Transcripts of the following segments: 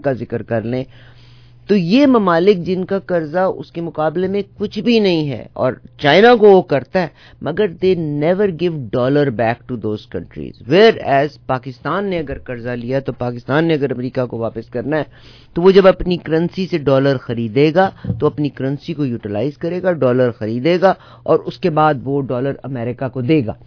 کا ذکر کر لیں تو یہ ممالک جن کا قرضہ اس کے مقابلے میں کچھ بھی نہیں ہے اور چائنا کو وہ کرتا ہے مگر they never give dollar back to those countries, whereas Pakistan نے اگر قرضہ لیا تو پاکستان نے اگر امریکہ کو واپس کرنا ہے تو وہ جب اپنی کرنسی سے ڈالر خریدے گا تو اپنی کرنسی کو یوٹیلائز کرے گا، ڈالر خریدے گا اور اس کے بعد وہ ڈالر امریکہ کو دے گا.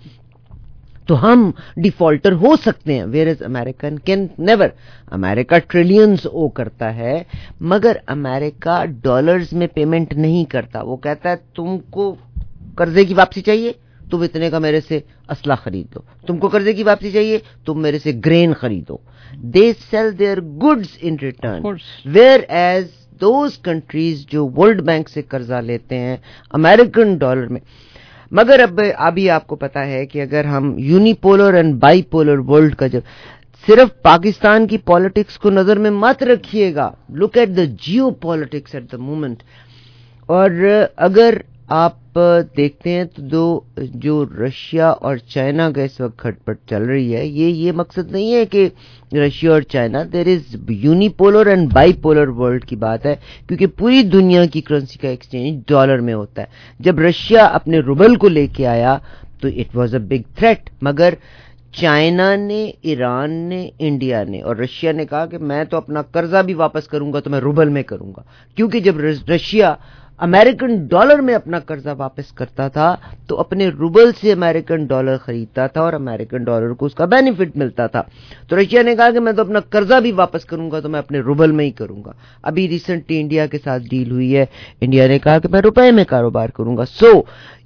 تو ہم ڈیفالٹر ہو سکتے ہیں، whereas American can never. امریکہ ٹریلینز او کرتا ہے مگر امریکہ ڈالرز میں پیمنٹ نہیں کرتا. وہ کہتا ہے تم کو قرضے کی واپسی چاہیے تم اتنے کا میرے سے اسلحہ خرید لو، تم کو قرضے کی واپسی چاہیے تم میرے سے گرین خریدو. They sell their goods in return, whereas those countries جو ورلڈ بینک سے قرضہ لیتے ہیں امریکن ڈالر میں. مگر ابھی آپ کو پتا ہے کہ اگر ہم unipolar and bipolar world کا جب صرف پاکستان کی پالیٹکس کو نظر میں مت رکھیے گا، look at the geopolitics at the moment. اور اگر آپ دیکھتے ہیں تو جو رشیا اور چائنا کا اس وقت کھٹ پٹ چل رہی ہے یہ مقصد نہیں ہے کہ رشیا اور China, there is unipolar and bipolar world کی بات ہے کیونکہ پوری دنیا کی کرنسی کا ایکسچینج ڈالر میں ہوتا ہے. جب رشیا اپنے روبل کو لے کے آیا تو it was a big threat, مگر چائنا نے، ایران نے، انڈیا نے اور رشیا نے کہا کہ میں تو اپنا قرضہ بھی واپس کروں گا تو میں روبل میں کروں گا، کیونکہ جب رشیا امریکن ڈالر میں اپنا قرضہ واپس کرتا تھا تو اپنے روبل سے امریکن ڈالر خریدتا تھا اور امریکن ڈالر کو اس کا بینیفٹ ملتا تھا. تو رشیا نے کہا کہ میں تو اپنا قرضہ بھی واپس کروں گا تو میں اپنے روبل میں ہی کروں گا. ابھی ریسنٹلی انڈیا کے ساتھ ڈیل ہوئی ہے، انڈیا نے کہا کہ میں روپے میں کاروبار کروں گا. So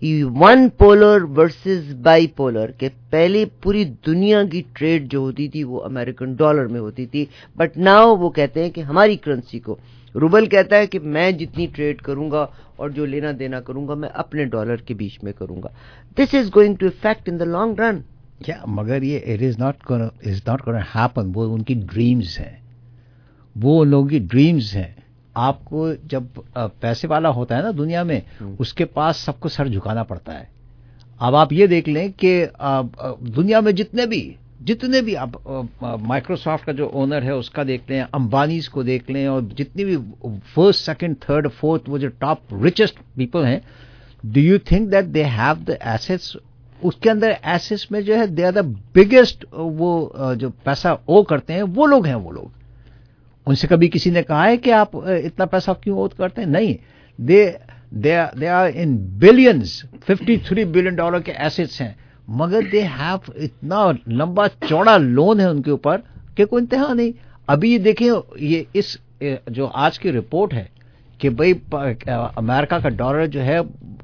one polar versus bipolar کہ پہلے پوری دنیا کی ٹریڈ جو ہوتی تھی وہ امریکن ڈالر میں ہوتی تھی، بٹ ناؤ وہ کہتے ہیں کہ ہماری کرنسی کو، روبل کہتا ہے کہ میں جتنی ٹریڈ کروں گا اور جو لینا دینا کروں گا میں اپنے ڈالر کے بیچ میں کروں گا. This is going to affect in the long run. مگر یہ it is not gonna happen. وہ ان کی ڈریمز ہیں، وہ ان لوگوں کی ڈریمز ہیں. آپ کو جب پیسے والا ہوتا ہے نا دنیا میں، اس کے پاس سب کو سر جھکانا پڑتا ہے. اب آپ یہ دیکھ لیں کہ دنیا میں جتنے بھی آپ مائکروسافٹ کا جو اونر ہے اس کا دیکھ لیں، امبانیز کو دیکھ لیں، اور جتنی بھی فرسٹ سیکنڈ تھرڈ فورتھ وہ جو ٹاپ ریچسٹ پیپل ہیں، do you think that they have the assets? اس کے اندر ایسٹس میں جو ہے دے آر دا بگیسٹ. وہ جو پیسہ او کرتے ہیں وہ لوگ ہیں. وہ لوگ ان سے کبھی کسی نے کہا ہے کہ آپ اتنا پیسہ کیوں او کرتے ہیں؟ نہیں. They are in billions, $53 billion کے ایسٹس ہیں، مگر دے ہیو اتنا لمبا چوڑا لون ہے ان کے اوپر کہ کوئی انتہا نہیں. ابھی یہ دیکھیں، یہ اس جو آج کی رپورٹ ہے کہ بھئی امریکہ کا ڈالر جو ہے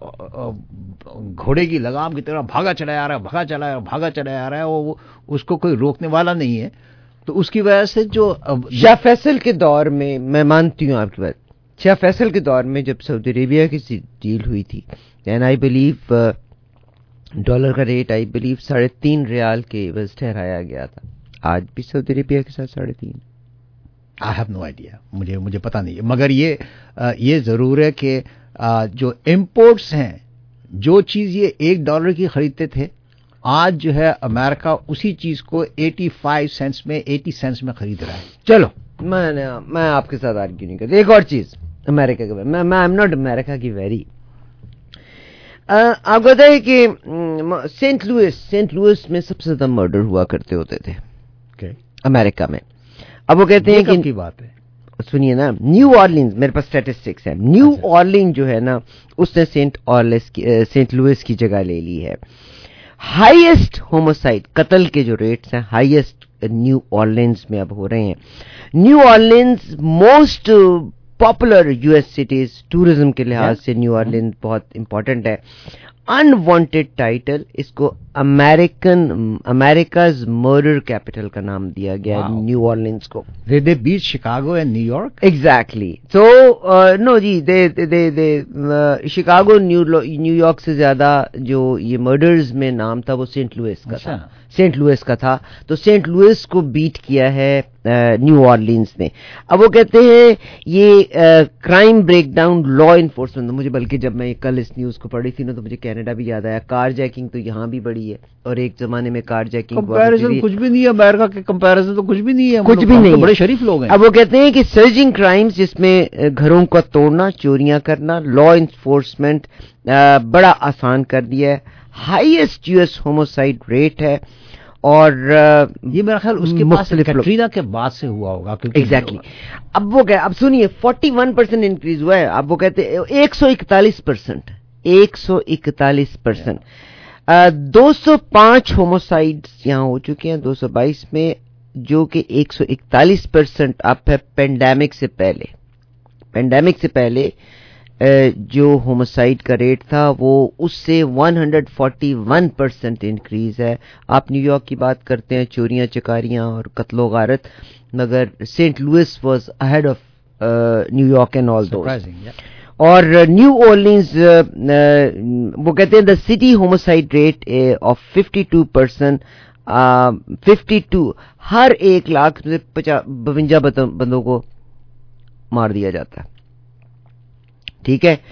گھوڑے کی لگام کی طرح بھاگا چلا آ رہا ہے، اور اس کو کوئی روکنے والا نہیں ہے. تو اس کی وجہ سے جو شاہ فیصل کے دور میں مانتی ہوں آپ کی بات، شاہ فیصل کے دور میں جب سعودی عربیہ کی ڈیل ہوئی تھی، اینڈ آئی بلیو ڈالر کا ریٹ آئی بلیو 3.5 ریال کے عوض ٹھہرایا گیا تھا. آج بھی سعودی عربیہ کے ساتھ 3.5. آئی ہیو نو آئیڈیا، مجھے پتہ نہیں. مگر یہ ضرور ہے کہ جو امپورٹس ہیں، جو چیز یہ $1 کی خریدتے تھے، آج جو ہے امریکہ اسی چیز کو 85 سینٹس میں 80 سینٹس میں خرید رہا ہے. چلو میں آپ کے ساتھ آرگیو نہیں کرتا. ایک اور چیز امریکہ کے بارے میں، آئی ایم ناٹ امریکہ کی ویری. آپ کو بتائیں کہ سینٹ لوئس میں سب سے زیادہ مرڈر ہوا کرتے ہوتے تھے امریکہ میں. اب وہ کہتے ہیں کہ کی بات ہے، سنیے نا، نیو آرلینز، میرے پاس اسٹیٹسٹکس ہیں، نیو آرلینز جو ہے نا اس نے سینٹ لوئس کی جگہ لے لی ہے. ہائیسٹ ہوموسائڈ، قتل کے جو ریٹس ہیں، ہائیسٹ نیو آرلینز میں اب ہو رہے ہیں. New Orleans most popular US cities, tourism کے لحاظ سے نیو آرلینز بہت امپورٹنٹ ہے. انوانٹیڈ ٹائٹل، اس کو امریکاز مرڈر کیپٹل کا نام دیا گیا ہے نیو آرلینز کو. They beat Chicago and New York. Exactly. So no جی، شکاگو نیو یارک سے زیادہ جو یہ مرڈرز میں نام تھا وہ سینٹ لوئس کا تھا. تو سینٹ لوئس کو بیٹ کیا ہے نیو آرلینز میں. اب وہ کہتے ہیں یہ crime breakdown law enforcement. مجھے بلکہ جب میں کل اس نیوز کو پڑھی تھی نا تو مجھے کینیڈا بھی یاد آیا. کار جیکنگ تو یہاں بھی بڑی ہے اور ایک زمانے میں کار جیکنگ کمپیریزن کچھ بھی نہیں ہے. امریکہ کے کمپیریزن تو کچھ بھی نہیں ہے, کچھ بھی نہیں, بڑے شریف لوگ ہیں. اب وہ کہتے ہیں کہ سرجنگ کرائمز جس میں گھروں کا توڑنا, چوریاں کرنا, لا انفورسمنٹ بڑا آسان کر دیا ہے. Highest U S homicide rate ہے. اور یہ میرا خیال اس کے پاس کیٹرینا کے بعد سے ہوا ہوگا. ایگزیکٹلی. اب وہ کہ اب سنیے 41% انکریز ہوا ہے. اب وہ کہتے ہیں 141% 205 ہوموسائڈز یہاں ہو چکے ہیں 222 میں, جو کہ 141% اپ ہے پینڈیمک سے پہلے. پینڈیمک سے پہلے جو ہوموسائڈ کا ریٹ تھا وہ اس سے 141% انکریز ہے. آپ نیو یارک کی بات کرتے ہیں, چوریاں چکاریاں اور قتل و غارت, مگر Saint Louis was ahead of New York and all those. اور نیو اورلینز وہ کہتے ہیں the city homicide rate of 52%. 52 ہر 1 لاکھ میں 52 بندوں کو مار دیا جاتا ہے. ٹھیک ہے,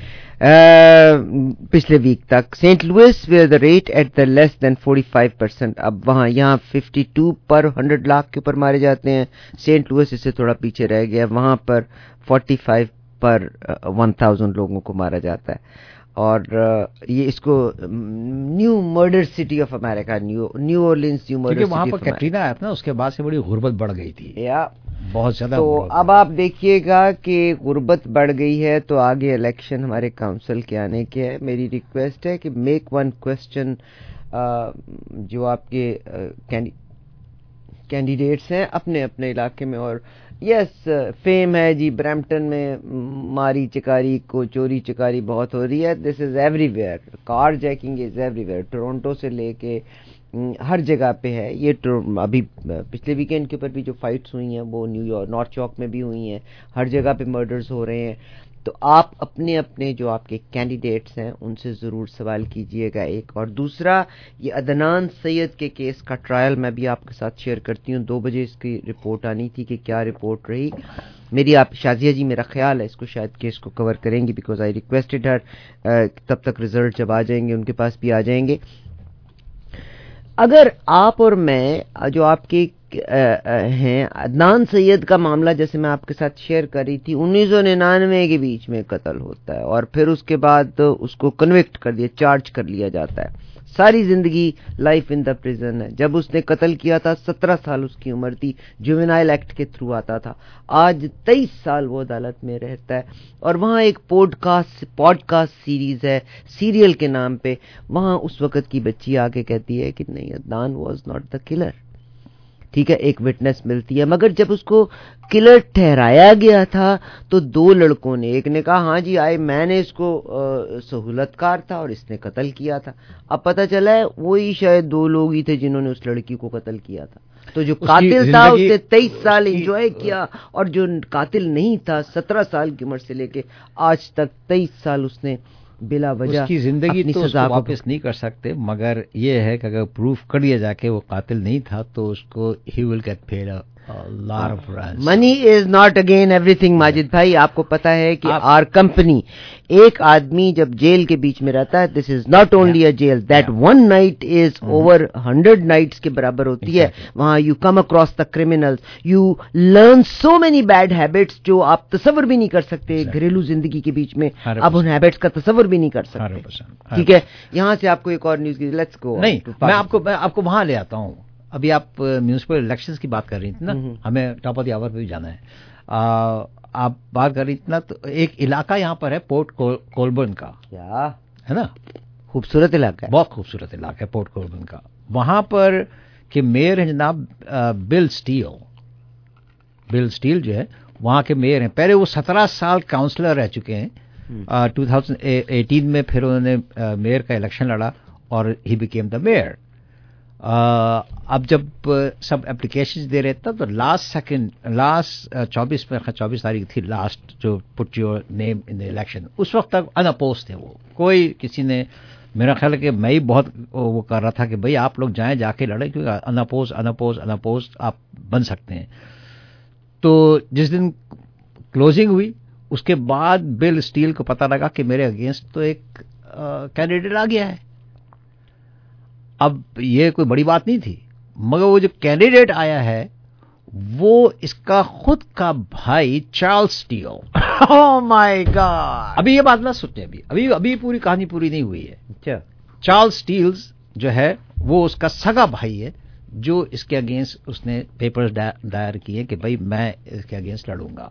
پچھلے ویک تک. Saint Louis where the rate at the less than 45%. اب وہاں یہاں 52 پر 100 لاکھ کے اوپر مارے جاتے ہیں. سینٹ لوئس اس سے تھوڑا پیچھے رہ گیا, وہاں پر 45 پر 1000 لوگوں کو مارا جاتا ہے. اور یہ اس کو new murder city of America, New Orleans new murder city. وہاں پر کیٹرینا آیا تھا نا, اس کے بعد سے بڑی غربت بڑھ گئی تھی, بہت زیادہ. تو اب آپ دیکھیے گا کہ غربت بڑھ گئی ہے تو آگے الیکشن ہمارے کاؤنسل کے آنے کے ہے. میری ریکویسٹ ہے کہ میک ون کوشچن, جو آپ کے کینڈیڈیٹس ہیں اپنے اپنے علاقے میں. اور یس فیم ہے جی, برمپٹن میں ماری چکاری کو چوری چکاری بہت ہو رہی ہے. This is everywhere, carjacking is everywhere. Toronto سے لے کے ہر جگہ پہ ہے یہ. ابھی پچھلے ویکینڈ کے اوپر بھی جو فائٹس ہوئی ہیں وہ نیو یارک نارتھ یارک میں بھی ہوئی ہیں. ہر جگہ پہ مرڈرز ہو رہے ہیں. تو آپ اپنے اپنے جو آپ کے کینڈیڈیٹس ہیں ان سے ضرور سوال کیجئے گا. ایک اور دوسرا, یہ عدنان سید کے کیس کا ٹرائل میں بھی آپ کے ساتھ شیئر کرتی ہوں. 2 بجے اس کی رپورٹ آنی تھی کہ کیا رپورٹ رہی میری. آپ شازیہ جی میرا خیال ہے اس کو شاید کیس کو کور کریں گی, بیکاز آئی ریکویسٹڈ ہر. تب تک ریزلٹ جب آ جائیں گے ان کے پاس بھی آ جائیں گے. اگر آپ اور میں جو آپ کے ہیں, عدنان سید کا معاملہ جیسے میں آپ کے ساتھ شیئر کر رہی تھی, 1999 کے بیچ میں قتل ہوتا ہے اور پھر اس کے بعد اس کو کنوکٹ کر دیا, چارج کر لیا جاتا ہے. ساری زندگی لائف ان دا پریزن ہے. جب اس نے قتل کیا تھا 17 سال اس کی عمر تھی, جوینائل ایکٹ کے تھرو آتا تھا. آج 23 سال وہ عدالت میں رہتا ہے. اور وہاں ایک پوڈ کاسٹ سیریز ہے سیریل کے نام پہ. وہاں اس وقت کی بچی آ کے کہتی ہے کہ نہیں, Adnan was not the killer. ٹھیک ہے, ایک وٹنس ملتی ہے, مگر جب اس کو کلر ٹھہرایا گیا تھا تو 2 لڑکوں نے, ایک نے کہا ہاں جی میں نے اس کو سہولت کار تھا اور اس نے قتل کیا تھا. اب پتہ چلا ہے وہی شاید 2 لوگ ہی تھے جنہوں نے اس لڑکی کو قتل کیا تھا. تو جو قاتل تھا اس نے 23 سال انجوائے کیا, اور جو قاتل نہیں تھا 17 سال کی عمر سے لے کے آج تک 23 سال اس نے بلا وجہ اس کی زندگی تو اس کو واپس نہیں کر سکتے. مگر یہ ہے کہ اگر پروف کر دیا جا کے وہ قاتل نہیں تھا تو اس کو ہی will get paid money is not again everything. Majid بھائی آپ کو پتا ہے کہ آر کمپنی, ایک آدمی جب جیل کے بیچ میں رہتا ہے, this is not only a jail, that 1 night is over 100 nights کے برابر ہوتی ہے. وہاں you come across the criminals, you learn so many bad habits جو آپ تصور بھی نہیں کر سکتے. گھریلو زندگی کے بیچ میں آپ ان ہیبٹس کا تصور بھی نہیں کر سکتے. ٹھیک ہے, یہاں سے آپ کو ایک اور نیوز کی, لیٹس گو. نہیں, میں آپ کو وہاں لے آتا ہوں. ابھی آپ میونسپل الیکشنز کی بات کر رہی تھی نا, ہمیں ٹاپ آف دی آور پہ بھی جانا ہے. آپ بات کر رہی تھی نا, تو ایک علاقہ یہاں پر ہے پورٹ کولبرن کا, کیا ہے نا, خوبصورت علاقہ ہے, بہت خوبصورت علاقہ ہے پورٹ کولبرن کا. وہاں پر کہ میئر ہیں جناب بل سٹیل جو ہے وہاں کے میئر ہیں. پہلے وہ 17 سال کاؤنسلر رہ چکے ہیں. 2018 میں پھر انہوں نے میئر کا الیکشن لڑا اور ہی بیکیم دا میئر. اب جب سب اپلیکیشن دے رہے تھے تو لاسٹ 24 تاریخ تھی لاسٹ جو put your name in the election. اس وقت تک ان اپوز تھے وہ, کوئی کسی نے, میرا خیال ہے کہ میں ہی بہت وہ کر رہا تھا کہ بھئی آپ لوگ جائیں جا کے لڑیں, کیونکہ ان اپوز آپ بن سکتے ہیں. تو جس دن کلوزنگ ہوئی اس کے بعد بل اسٹیل کو پتا لگا کہ میرے اگینسٹ تو ایک کینڈیڈیٹ آ گیا ہے. اب یہ کوئی بڑی بات نہیں تھی، مگر وہ جو کینڈیڈیٹ آیا ہے وہ اس کا خود کا بھائی Charles Steel. Oh my God! ابھی یہ بات نہ سوچیں، ابھی پوری کہانی پوری نہیں ہوئی ہے. اچھا. چارلس اسٹیلز جو ہے وہ اس کا سگا بھائی ہے جو اس کے اگینسٹ اس نے پیپر دائر کیے کہ بھائی میں اس کے اگینسٹ لڑوں گا.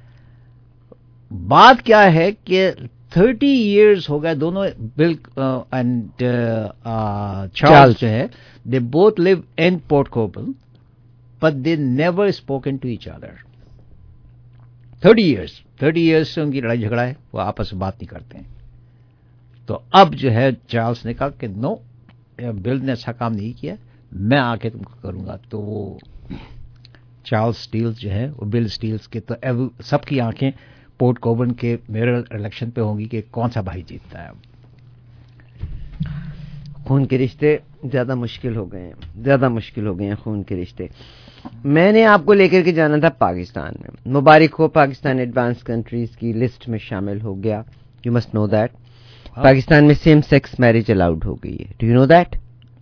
بات کیا ہے کہ 30 ایئرز ہو گئے دونوں، بل اینڈ چارلز جو ہے they both live in port couple but they never spoken to each other. 30 years سے ان کی لڑائی جھگڑا ہے، وہ آپس میں بات نہیں کرتے ہیں. تو اب جو ہے چارلز نے کہا کہ نو، بل نے اچھا کام نہیں کیا، میں آ کے تم کو کروں گا. تو وہ چارلز اسٹیلز جو ہے وہ بل اسٹیلز کے، تو سب کی آنکھیں پورٹ کوبرن کے میئر الیکشن پہ ہوں گی کہ کون سا بھائی جیتتا ہے. خون کے رشتے زیادہ مشکل ہو گئے ہیں خون کے رشتے. میں نے آپ کو لے کر کے جانا تھا پاکستان میں. مبارک ہو، پاکستان ایڈوانس کنٹریز کی لسٹ میں شامل ہو گیا. You must know that Pakistan میں سیم سیکس میرج الاؤڈ ہو گئی ہے. Do you know that?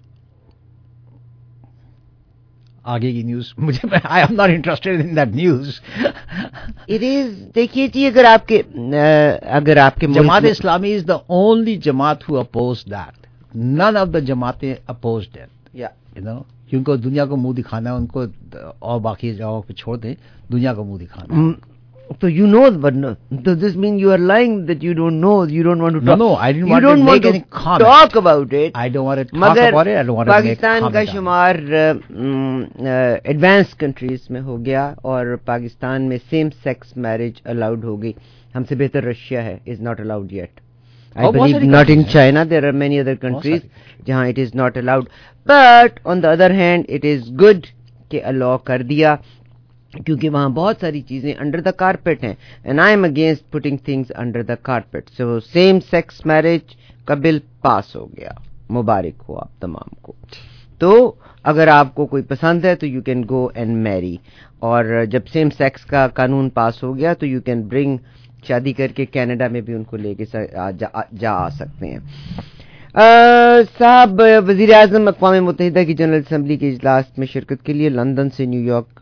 آگے کی نیوز مجھے، I am not interested in that news. It is, دیکھیے جی، اگر آپ کے جماعت اسلامی از دا اونلی جماعت who oppose that. None of the جماعتیں اپوزڈ اٹ، یو نو، کیونکہ دنیا کو منہ دکھانا ہے ان کو، اور باقی جگہوں پہ چھوڑ دیں، دنیا کو منہ دکھانا. So you know, but no, does this mean you are lying that you don't know, you don't want to talk? No, I didn't want to make any comment. Talk about it. I don't want to talk about it. I don't want to make comment. Pakistan کا شمار advance countries میں ہو گیا اور پاکستان میں same sex marriage allowed ہو گئی. ہم سے بہتر رشیا ہے، is not allowed yet. I believe not in China. There are many other countries جہاں it is not allowed. But on the other hand, it is good کہ allow کر دیا، کیونکہ وہاں بہت ساری چیزیں انڈر دا کارپیٹ ہیں. And I am against putting things under the carpet. So same sex marriage کا بل پاس ہو گیا. مبارک ہو آپ تمام کو. تو اگر آپ کو کوئی پسند ہے تو یو کین گو اینڈ میری. اور جب سیم سیکس کا قانون پاس ہو گیا تو یو کین برنگ، شادی کر کے کینیڈا میں بھی ان کو لے کے جا آ سکتے ہیں. صاحب، وزیر اعظم اقوام متحدہ کی جنرل اسمبلی کے اجلاس میں شرکت کے لیے لندن سے نیو یارک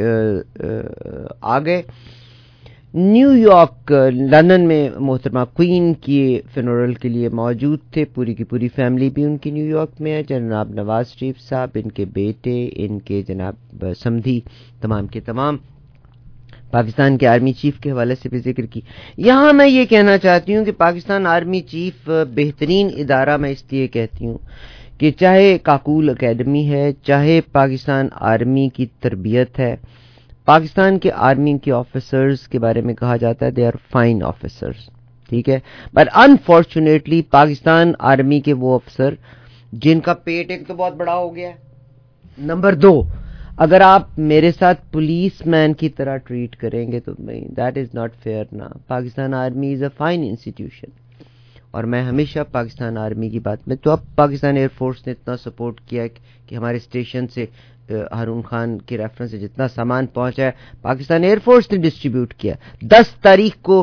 آ گئے. نیو یارک، لندن میں محترمہ کوئین کی فنورل کے لیے موجود تھے. پوری کی پوری فیملی بھی ان کی نیو یارک میں ہے. جناب نواز شریف صاحب، ان کے بیٹے، ان کے جناب سمدھی، تمام کے تمام. پاکستان کے آرمی چیف کے حوالے سے بھی ذکر کی. یہاں میں یہ کہنا چاہتی ہوں کہ پاکستان آرمی چیف بہترین ادارہ، میں اس لیے کہتی ہوں کہ چاہے کاکول اکیڈمی ہے، چاہے پاکستان آرمی کی تربیت ہے، پاکستان کے آرمی کے آفیسرز کے بارے میں کہا جاتا ہے دے آر فائن آفیسرز، ٹھیک ہے. بٹ انفارچونیٹلی پاکستان آرمی کے وہ افسر جن کا پیٹ ایک تو بہت بڑا ہو گیا ہے، نمبر 2، اگر آپ میرے ساتھ پولیس مین کی طرح ٹریٹ کریں گے تو دیٹ از ناٹ فیئر نا. Pakistan army is a fine institution, اور میں ہمیشہ پاکستان آرمی کی بات میں، تو اب پاکستان ایئر فورس نے اتنا سپورٹ کیا کہ ہمارے اسٹیشن سے ہارون خان کے ریفرنس سے جتنا سامان پہنچا ہے پاکستان ایئر فورس نے ڈسٹریبیوٹ کیا. 10 تاریخ کو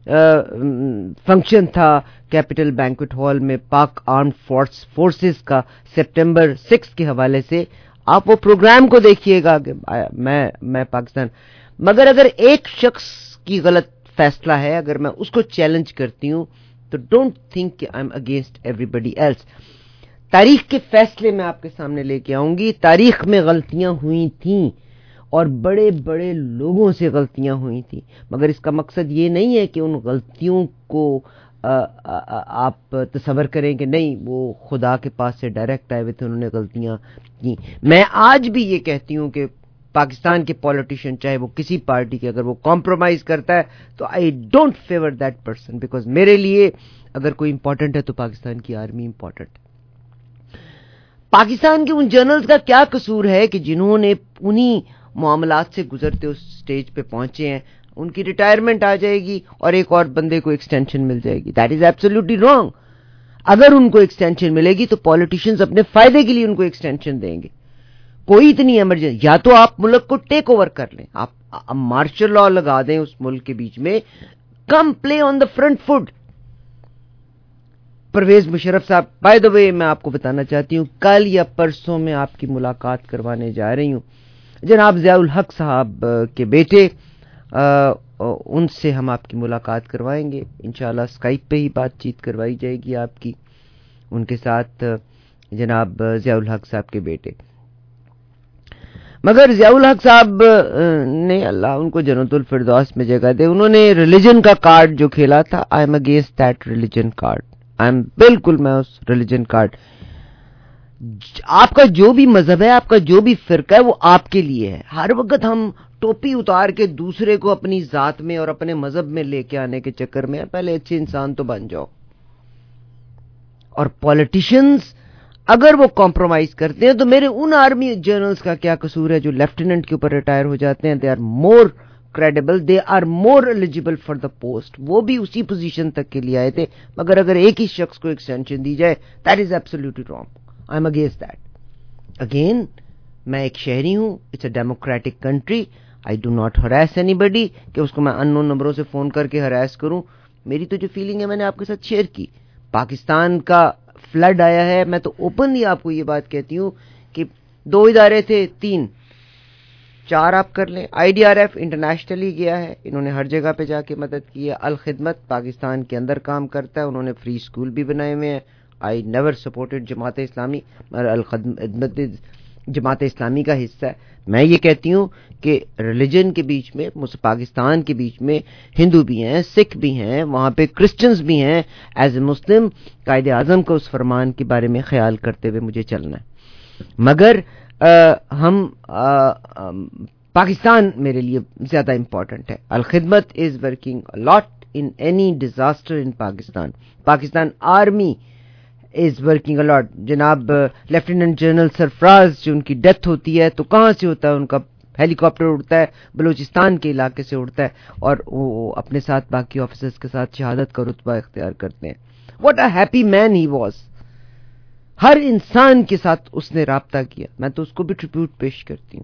فنکشن تھا کیپٹل بینکویٹ ہال میں پاک آرمڈ فورسز کا سپٹمبر 6 کے حوالے سے. آپ وہ پروگرام کو دیکھیے گا کہ میں پاکستان، مگر اگر ایک شخص کی غلط فیصلہ ہے، اگر میں اس کو چیلنج کرتی ہوں تو ڈونٹ تھنک کہ I am against everybody else. تاریخ کے فیصلے میں آپ کے سامنے لے کے آؤں گی. تاریخ میں غلطیاں ہوئی تھیں اور بڑے بڑے لوگوں سے غلطیاں ہوئی تھیں، مگر اس کا مقصد یہ نہیں ہے کہ ان غلطیوں کو آپ تصور کریں کہ نہیں وہ خدا کے پاس سے ڈائریکٹ آئے ہوئے تھے، انہوں نے غلطیاں کی. میں آج بھی یہ کہتی ہوں کہ پاکستان کے پولیٹیشین چاہے وہ کسی پارٹی کے، اگر وہ کمپرومائز کرتا ہے تو I don't favour that person, because میرے لیے اگر کوئی امپورٹنٹ ہے تو پاکستان کی آرمی امپورٹنٹ ہے. پاکستان کے ان جنرلز کا کیا قصور ہے کہ جنہوں نے انہی معاملات سے گزرتے اس سٹیج پہ پہنچے ہیں، ان کی ریٹائرمنٹ آ جائے گی اور ایک اور بندے کو ایکسٹینشن مل جائے گی. That is absolutely wrong. اگر ان کو ایکسٹینشن ملے گی تو پولیٹیشینز اپنے فائدے کے لیے ان کو ایکسٹینشن دیں گے. کوئی اتنی ایمرجنسی، یا تو آپ ملک کو ٹیک اوور کر لیں، مارشل لا لگا دیں اس ملک کے بیچ میں. Come play on the front foot. Pervez Musharraf sahib, by دا وے میں آپ کو بتانا چاہتی ہوں کل یا پرسوں میں آپ کی ملاقات کروانے جا رہی ہوں جناب ضیاء الحق صاحب کے بیٹے، ان سے ہم آپ کی ملاقات کروائیں گے انشاءاللہ. اسکائپ پہ ہی بات چیت کروائی جائے گی آپ کی ان کے ساتھ، جناب ضیاء الحق صاحب کے بیٹے. مگر ضیاء الحق صاحب نے اللہ ان کو جنت الفردوس میں جگہ دے، انہوں نے ریلیجن کا کارڈ جو کھیلا تھا، I am against that religion card. بالکل میں اس ریلیجن کارڈ، آپ کا جو بھی مذہب ہے، آپ کا جو بھی فرقہ ہے، وہ آپ کے لیے ہے. ہر وقت ہم ٹوپی اتار کے دوسرے کو اپنی ذات میں اور اپنے مذہب میں لے کے آنے کے چکر میں پہلے اچھے انسان تو بن جاؤ. اور پولیٹیشنز اگر وہ کمپرومائز کرتے ہیں تو میرے ان آرمی جنرلز کا کیا قصور ہے جو لیفٹیننٹ کے اوپر ریٹائر ہو جاتے ہیں؟ They are more credible, they are more eligible for the post. وہ بھی اسی پوزیشن تک کے لیے آئے تھے، مگر اگر ایک ہی شخص کو ایکسٹینشن دی جائے، that is absolutely wrong. I am against that. Again میں ایک شہری ہوں، it's a democratic country. I do not harass anybody کہ اس کو میں ان نون نمبروں سے فون کر کے ہراس کروں. میری تو جو فیلنگ ہے میں نے آپ کے ساتھ شیئر کی. پاکستان کا فلڈ آیا ہے، میں تو اوپنلی آپ کو یہ بات کہتی ہوں کہ 2 ادارے تھے، 3 4 آپ کر لیں. I D R F internationally گیا ہے، انہوں نے ہر جگہ پہ جا کے مدد کی ہے. الخدمت پاکستان کے اندر کام کرتا ہے، انہوں نے فری اسکول بھی بنائے ہوئے ہیں. I never supported Jamaat Islami, مگر الخدمت جماعت اسلامی کا حصہ ہے. میں یہ کہتی ہوں کہ ریلیجن کے بیچ میں، پاکستان کے بیچ میں ہندو بھی ہیں، سکھ بھی ہیں، وہاں پہ کرسچنز بھی ہیں. ایز اے مسلم قائد اعظم کو اس فرمان کے بارے میں خیال کرتے ہوئے مجھے چلنا ہے. مگر ہم پاکستان میرے لیے زیادہ امپورٹنٹ ہے. Alkhidmat is working lot in any disaster in Pakistan. Pakistan army is working a lot. جناب لیفٹیننٹ جنرل سرفراز جو ان کی ڈیتھ ہوتی ہے تو کہاں سے ہوتا ہے؟ ان کا ہیلی کاپٹر اڑتا ہے، بلوچستان کے علاقے سے اڑتا ہے، اور وہ اپنے ساتھ باقی آفیسرز کے ساتھ شہادت کا رتبہ اختیار کرتے ہیں. What a happy man he was. ہر انسان کے ساتھ اس نے رابطہ کیا. میں تو اس کو بھی ٹریبیوٹ پیش کرتی ہوں.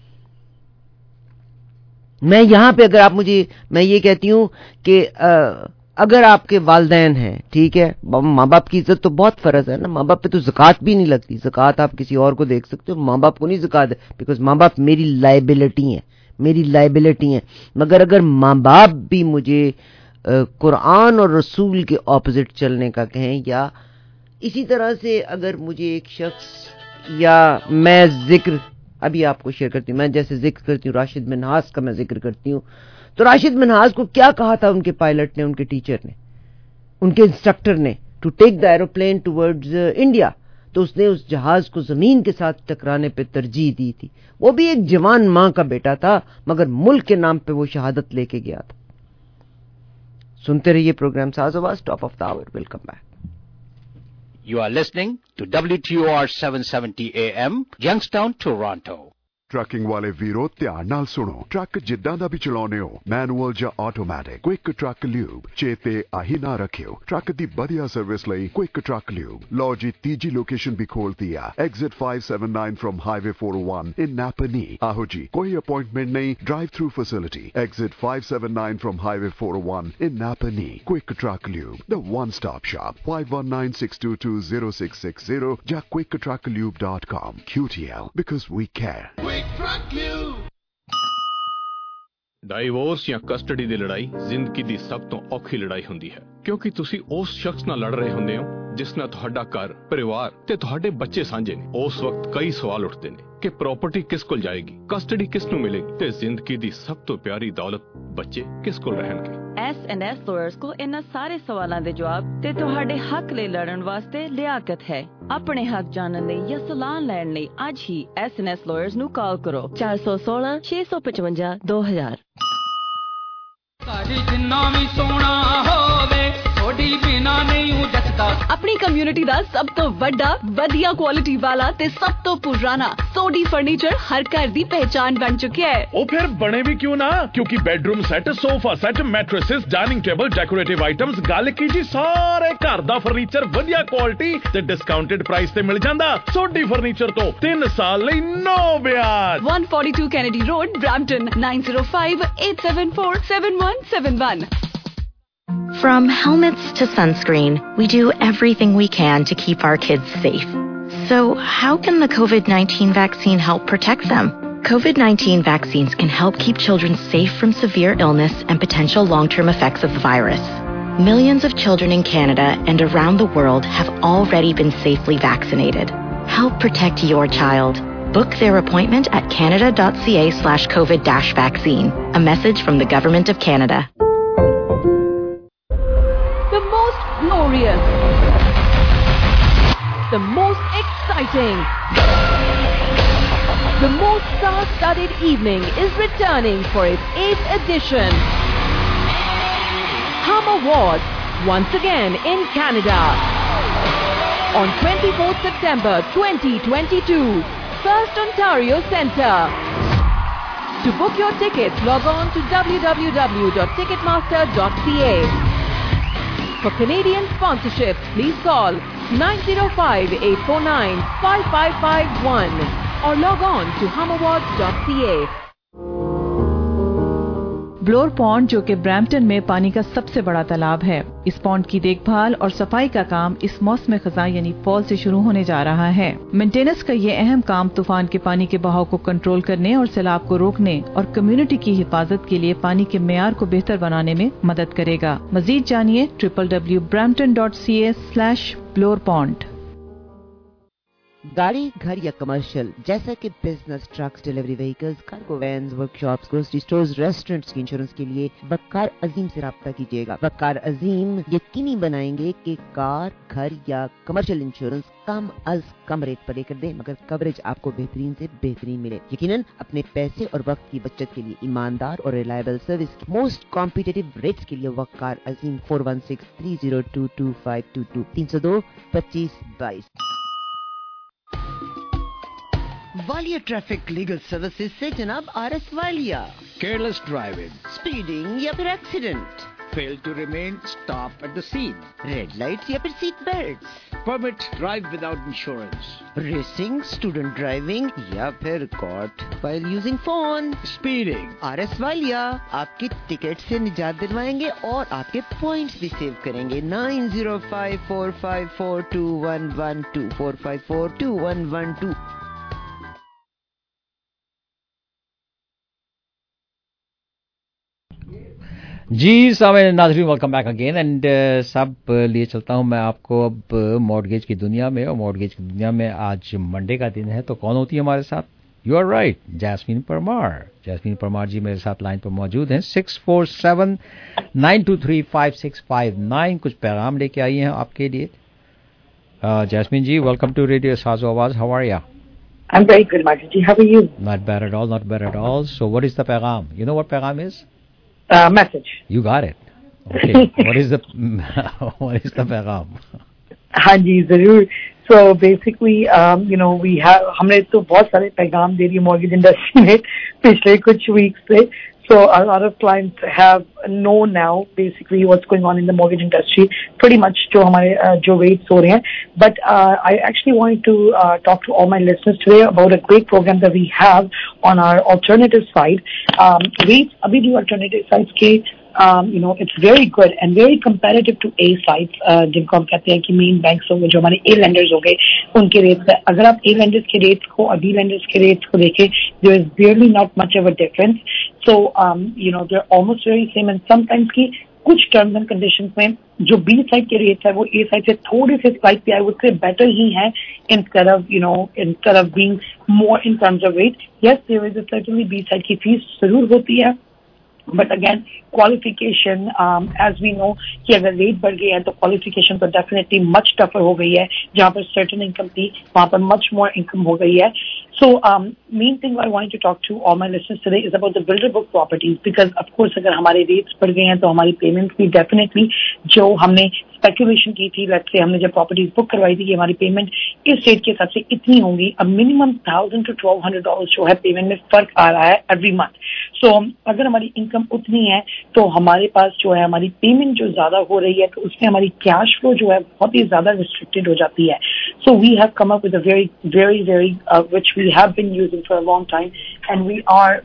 میں یہاں پہ اگر آپ مجھے، میں یہ کہتی ہوں کہ اگر آپ کے والدین ہیں، ٹھیک ہے، ماں باپ کی عزت تو بہت فرض ہے نا. ماں باپ پہ تو زکوٰۃ بھی نہیں لگتی. زکوٰۃ آپ کسی اور کو دیکھ سکتے ہو، ماں باپ کو نہیں زکوٰۃ ہے، بیکاز ماں باپ میری لائبلٹی ہیں. مگر اگر ماں باپ بھی مجھے قرآن اور رسول کے اپوزٹ چلنے کا کہیں، یا اسی طرح سے اگر مجھے ایک شخص، یا میں ذکر ابھی آپ کو شیئر کرتی ہوں، میں جیسے ذکر کرتی ہوں راشد منہاس کا، میں ذکر کرتی ہوں تو راشد منہاس کو کیا کہا تھا ان کے پائلٹ نے، ان کے ٹیچر نے، ان کے انسٹرکٹر نے، to take the aeroplane towards India. تو اس نے اس جہاز کو زمین کے ساتھ ٹکرانے پہ ترجیح دی تھی. وہ بھی ایک جوان ماں کا بیٹا تھا، مگر ملک کے نام پہ وہ شہادت لے کے گیا تھا. سنتے رہیے programme Saaz Awaaz top of the hour. Welcome back. You are listening to WTOR 770 AM, Youngstown, Toronto. Trucking ਵਾਲੇ ਵੀਰੋ ਧਿਆਨ ਨਾਲ ਸੁਣੋ. ਟਰੱਕ ਜਿੱਦਾਂ ਦਾ ਵੀ ਚਲਾਉਨੇ ਹੋ, ਮੈਨੂਅਲ ਜਾਂ ਆਟੋਮੈਟਿਕ, ਕੁਇਕ ਟਰੱਕ ਲਿਊਬ ਚੇਤੇ ਆਹੀ ਨਾ ਰੱਖਿਓ. ਟਰੱਕ ਦੀ ਵਧੀਆ ਸਰਵਿਸ ਲਈ ਕੁਇਕ ਟਰੱਕ ਲਿਊਬ. ਲਓ ਜੀ, ਤੀਜੀ ਲੋਕੇਸ਼ਨ ਵੀ ਖੋਲਤੀ ਆ, exit 579 from highway 401 in Napanee. ਆਹੋ ਜੀ, ਕੋਈ ਅਪਾਇੰਟਮੈਂਟ ਨਹੀਂ, drive through facility. Exit 579 from highway 401 in Napanee. Quick truck lube, the one stop shop. 5196220660 ਜਾਂ quicktrucklube.com. QTL, because we care. Divorce ਜਾਂ ਕਸਟਡੀ ਦੀ ਲੜਾਈ ਜ਼ਿੰਦਗੀ ਦੀ ਸਭ ਤੋਂ ਔਖੀ ਲੜਾਈ ਹੁੰਦੀ ਹੈ, ਕਿਉਂਕਿ ਤੁਸੀਂ ਉਸ ਸ਼ਖਸ ਨਾਲ ਲੜ ਰਹੇ ਹੁੰਦੇ ਹੋ ਜਿਸ ਨਾਲ ਤੁਹਾਡਾ ਘਰ, ਪਰਿਵਾਰ ਤੇ ਤੁਹਾਡੇ ਬੱਚੇ ਸਾਂਝੇ ਨੇ. ਉਸ ਵਕਤ ਕਈ ਸਵਾਲ ਉੱਠਦੇ ਨੇ ਕਿ ਪ੍ਰਾਪਰਟੀ ਕਿਸ ਕੋਲ ਜਾਏਗੀ, ਕਸਟਡੀ ਕਿਸ ਨੂੰ ਮਿਲੇਗੀ ਤੇ ਜ਼ਿੰਦਗੀ ਦੀ ਸਭ ਤੋਂ ਪਿਆਰੀ ਦੌਲਤ ਬੱਚੇ ਕਿਸ ਕੋਲ ਰਹਿਣਗੇ. S&S ਲਾਇਰਸ ਕੋ ਇਹਨਾਂ ਸਾਰੇ ਸਵਾਲਾਂ ਦੇ ਜਵਾਬ ਤੇ ਤੁਹਾਡੇ ਹੱਕ ਲਈ ਲੜਨ ਵਾਸਤੇ ਲਿਆਕਤ ਹੈ. ਆਪਣੇ ਹੱਕ ਜਾਣਨ ਲਈ ਜਾਂ ਸਲਾਹ ਲੈਣ ਲਈ ਅੱਜ ਹੀ S&S ਲਾਇਰਸ ਨੂੰ ਕਾਲ ਕਰੋ 416 655 2000. ਸਾਡੀ ਜਿੰਨਾ ਵੀ ਸੋਹਣਾ ਹੋਵੇ, ਥੋੜੀ ਬਿਨਾ ਨਹੀਂ ਜੱਟ ਆਪਣੀ ਕਮਿਊਨਿਟੀ ਦਾ ਸਭ ਤੋਂ ਵੱਡਾ ਵਧੀਆ ਕੁਆਲਿਟੀ ਵਾਲਾ ਤੇ ਸਭ ਤੋਂ ਪੁਰਾਣਾ ਸੋਡੀ ਫਰਨੀਚਰ ਹਰ ਘਰ ਦੀ ਪਹਿਚਾਨ ਬਣ ਚੁੱਕਿਆ ਹੈ। ਉਹ ਫਿਰ ਬਣੇ ਵੀ ਕਿਉਂ ਨਾ, ਕਿਉਂਕਿ bedroom set, sofa set, mattresses, dining table, decorative items, ਗੱਲ ਕੀ ਜੀ ਸਾਰੇ ਘਰ ਦਾ ਫਰਨੀਚਰ ਵਧੀਆ ਕੁਆਲਿਟੀ ਤੇ ਡਿਸਕਾਊਂਟਡ ਪ੍ਰਾਈਸ ਤੇ ਮਿਲ ਜਾਂਦਾ। ਸੋਡੀ ਫਰਨੀਚਰ ਤੋਂ 3 ਸਾਲ ਲਈ ਨੋ ਵਿਆਜ। 142 Kennedy Road, Brampton 9058747171। From helmets to sunscreen, we do everything we can to keep our kids safe. So how can the COVID-19 vaccine help protect them? COVID-19 vaccines can help keep children safe from severe illness and potential long-term effects of the virus. Millions of children in Canada and around the world have already been safely vaccinated. Help protect your child. Book their appointment at canada.ca/COVID-vaccine. A message from the Government of Canada. The most glorious, the most exciting, the most star-studded evening is returning for its 8th edition. Hum Awards, once again in Canada. On 24th September 2022, First Ontario Centre. To book your tickets, log on to www.ticketmaster.ca. For Canadian sponsorships, please call 905-849-5551 or log on to humawards.ca. Bloor pond, जो कि Brampton में पानी का सबसे बड़ा तालाब है, इस पॉन्ड की देखभाल और सफाई का काम इस मौसम खज़ां यानी फॉल से शुरू होने जा रहा है। मेंटेनेंस का ये अहम काम तूफान के पानी के बहाव को कंट्रोल करने और सैलाब को रोकने और कम्युनिटी की हिफाजत के लिए पानी के मेयार को बेहतर बनाने में मदद करेगा। मजीद जानिए www.brampton.ca/blorepond। गाड़ी, घर या कमर्शियल जैसा कि business, trucks, delivery vehicles, cargo vans, workshops, grocery stores, restaurants की इंश्योरेंस के लिए वक़ार अजीम से राब्ता कीजिएगा। वक़ार अजीम यकीनी बनाएंगे कि कार, घर या कमर्शियल इंश्योरेंस कम अज कम रेट पर लेकर दें, मगर कवरेज आपको बेहतरीन से बेहतरीन मिले। यकीनन अपने पैसे और वक्त की बचत के लिए ईमानदार और रिलायबल सर्विस की मोस्ट कॉम्पिटिटिव रेट्स के लिए Waqar Azeem 4163022522 302-2522। Walia traffic legal services से जनाब RS Walia. Careless driving, speeding या फिर accident, fail to remain, stop at the scene, red lights या फिर seat belts, permit drive without insurance, racing, student driving या फिर caught while using phone, speeding. RS Walia आपकी ticket से निजात दिलवाएंगे और आपके पॉइंट्स भी सेव करेंगे। 9054542112 4542112। जी सामईन नाज़रीन, वेलकम बैक अगेन एंड सब लिए चलता हूं मैं आपको अब मॉर्गेज की दुनिया में। और मॉर्गेज की दुनिया में आज मंडे का दिन है, तो कौन होती है हमारे साथ? You are right, Jasmine Parmar. Jasmine Parmar ji मेरे साथ लाइन पर मौजूद हैं। 647-923-5659 कुछ पैगाम लेके आई हैं आपके लिए। Jasmine ji, welcome to radio Saazo Awaaz. How are you? I'm very good, Martin ji. How are you? Not bad at all, not bad at all. So what is the पैगाम? You know what पैगाम is? Message. You got it. Okay. what is the पैगाम? हाँ जी, जरूर. So basically, हमने तो बहुत सारे पैगाम दे रही है मॉर्गेज इंडस्ट्री में पिछले कुछ वीक्स से. So a lot of clients have known now basically what's going on in the mortgage industry, pretty much जो rates हो रहे हैं. But I actually wanted to talk to all my listeners today about a great program that we have on our alternative side. Rates अभी भी alternative sides के it's very good and very competitive to A sites, जिनको हम कहते हैं कि main banks हो गए, जो हमारे A lenders हो गए, उनके रेट्स है. अगर आप A lenders के रेट्स को और B lenders के रेट्स को देखें, there is really not much of a difference. So they're almost very same, and sometimes की कुछ टर्म्स एंड कंडीशंस में जो B साइड के रेट्स है वो A साइड से थोड़े से slightly I would say better ही है, instead of being more in terms of rate. Yes, there is certainly B side की फीस जरूर होती है, but again qualification, as we know कि अगर रेट बढ़ गई है तो qualification तो definitely much tougher हो गई है. जहाँ पर certain income थी वहाँ पर much more income हो गई है. So, main thing I wanted to talk to all my listeners today is about the builder book properties, because of course अगर हमारे rates बढ़ गए हैं तो हमारी payments भी definitely जो हमने speculation की थी, let's say हमने जब properties book करवाई थी कि हमारी payment इस rate के हिसाब से इतनी होंगी, अब minimum $1,000 to $1,200 जो है payment में फर्क आ रहा है every month. So अगर हमारी income उतनी है तो हमारे पास जो है हमारी payment जो ज़्यादा हो रही है तो उसमें हमारी cash flow जो है बहुत ही ज़्यादा restricted हो जाती है. So we have come up with a very which we have been using for a long time, and we are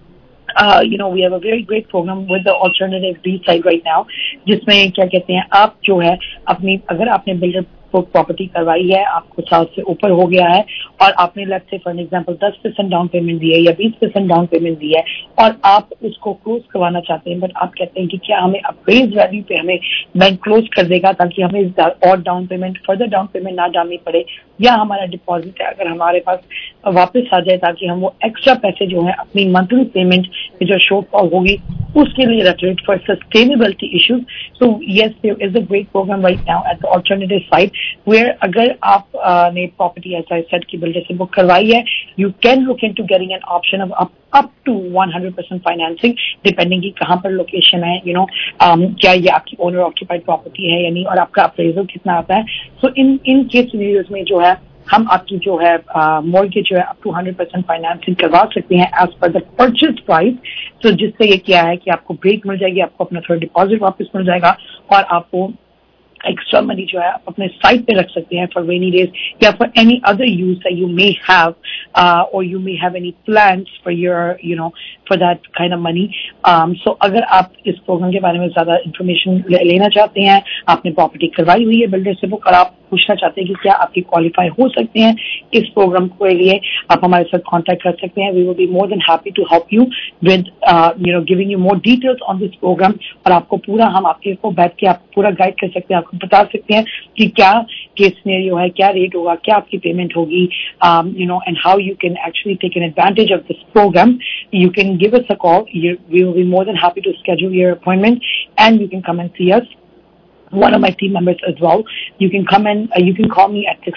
we have a very great program with the alternative B side right now, जिसमें क्या कहते हैं आप जो है अपनी अगर आपने बिल्डर प्रॉपर्टी करवाई है, आपको 1 साल से ऊपर हो गया है और आपने let's say for example 10% down payment दी है या 20% डाउन पेमेंट दी है और आप उसको क्लोज करवाना चाहते हैं, बट आप कहते हैं कि क्या हमें अप्रेज वैल्यू पे हमें बैंक क्लोज कर देगा ताकि हमें और down payment further down payment ना डालनी पड़े, या हमारा डिपॉजिट है अगर हमारे पास वापस आ जाए ताकि हम वो एक्स्ट्रा पैसे जो है अपनी मंथली पेमेंट में जो शॉर्टफॉल होगी उसके लिए रख लें for sustainability issues. So yes, there is a great programme right now at the alternative side where अगर आप ने प्रॉपर्टी एज आई सेड की बिल्डर से बुक करवाई है, you can look into getting an option of up to 100% financing depending की कहाँ पर लोकेशन है, क्या ये आपकी ओनर ऑक्यूपाइड प्रॉपर्टी है या नहीं, और आपका अप्रेजल कितना आता है. सो इन केस सिनेरियोज में जो है हम आपकी जो है मॉर्गेज जो है अप टू 100% फाइनेंसिंग करवा सकते हैं as per the purchase price. तो जिससे ये क्या है कि आपको ब्रेक मिल जाएगी, आपको अपना थोड़ा डिपॉजिट वापस मिल जाएगा और आपको एक्स्ट्रा मनी जो है आप अपने साइड पे रख सकते हैं फॉर रेनी डेज या for any other use that you may have और you may have any plans for your for that kind of money. So अगर आप इस प्रोग्राम के बारे में ज्यादा इन्फॉर्मेशन लेना चाहते हैं, आपने प्रॉपर्टी करवाई हुई है बिल्डर से बुक और आप पूछना चाहते हैं कि क्या आपकी क्वालिफाई हो सकते हैं इस प्रोग्राम के लिए, आप हमारे साथ कांटेक्ट कर सकते हैं. We will be more than happy to help you with giving you more details on this programme. और आपको पूरा हम आपके को बैठ के आपको पूरा गाइड कर सकते हैं, आपको बता सकते हैं कि क्या केस सिनेरियो है, क्या रेट होगा, क्या आपकी पेमेंट होगी, and how you can actually take an advantage of this programme. You can give us a call. We will be more than happy to schedule your appointment, and you can come and see us. One of my team members as well. You can come and you can call me at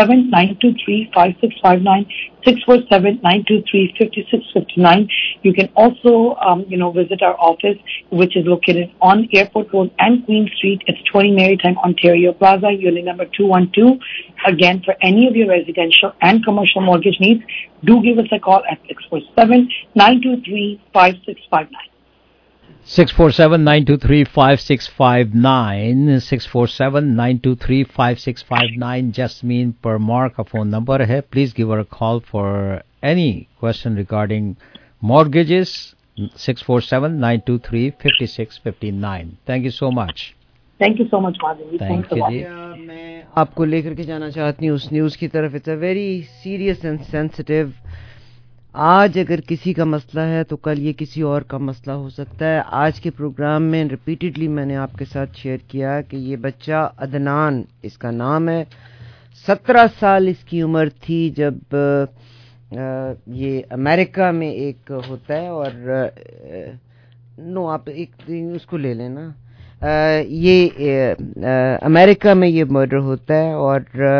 647-923-5659, 647-923-5659. You can also, visit our office, which is located on Airport Road and Queen Street. It's 20 Maritime Ontario Plaza, unit number 212. Again, for any of your residential and commercial mortgage needs, do give us a call at 647-923-5659. 647-923-5659 647-923-5659. Jasmine Parmar का phone number है. Please give her a call for any question regarding mortgages. 647-923-5659. Thank you so much. Thank you so much, Madhavi. Thank you. मैं आपको लेकर के जाना चाहती हूँ उस न्यूज़ की तरफ. It's a very serious and sensitive. आज अगर किसी का मसला है तो कल ये किसी और का मसला हो सकता है. आज के प्रोग्राम में रिपीटेडली मैंने आपके साथ शेयर किया कि ये बच्चा अदनान इसका नाम है, 17 साल इसकी उम्र थी जब ये अमेरिका में एक होता है और आप एक उसको ले लेना, ये अमेरिका में ये मर्डर होता है और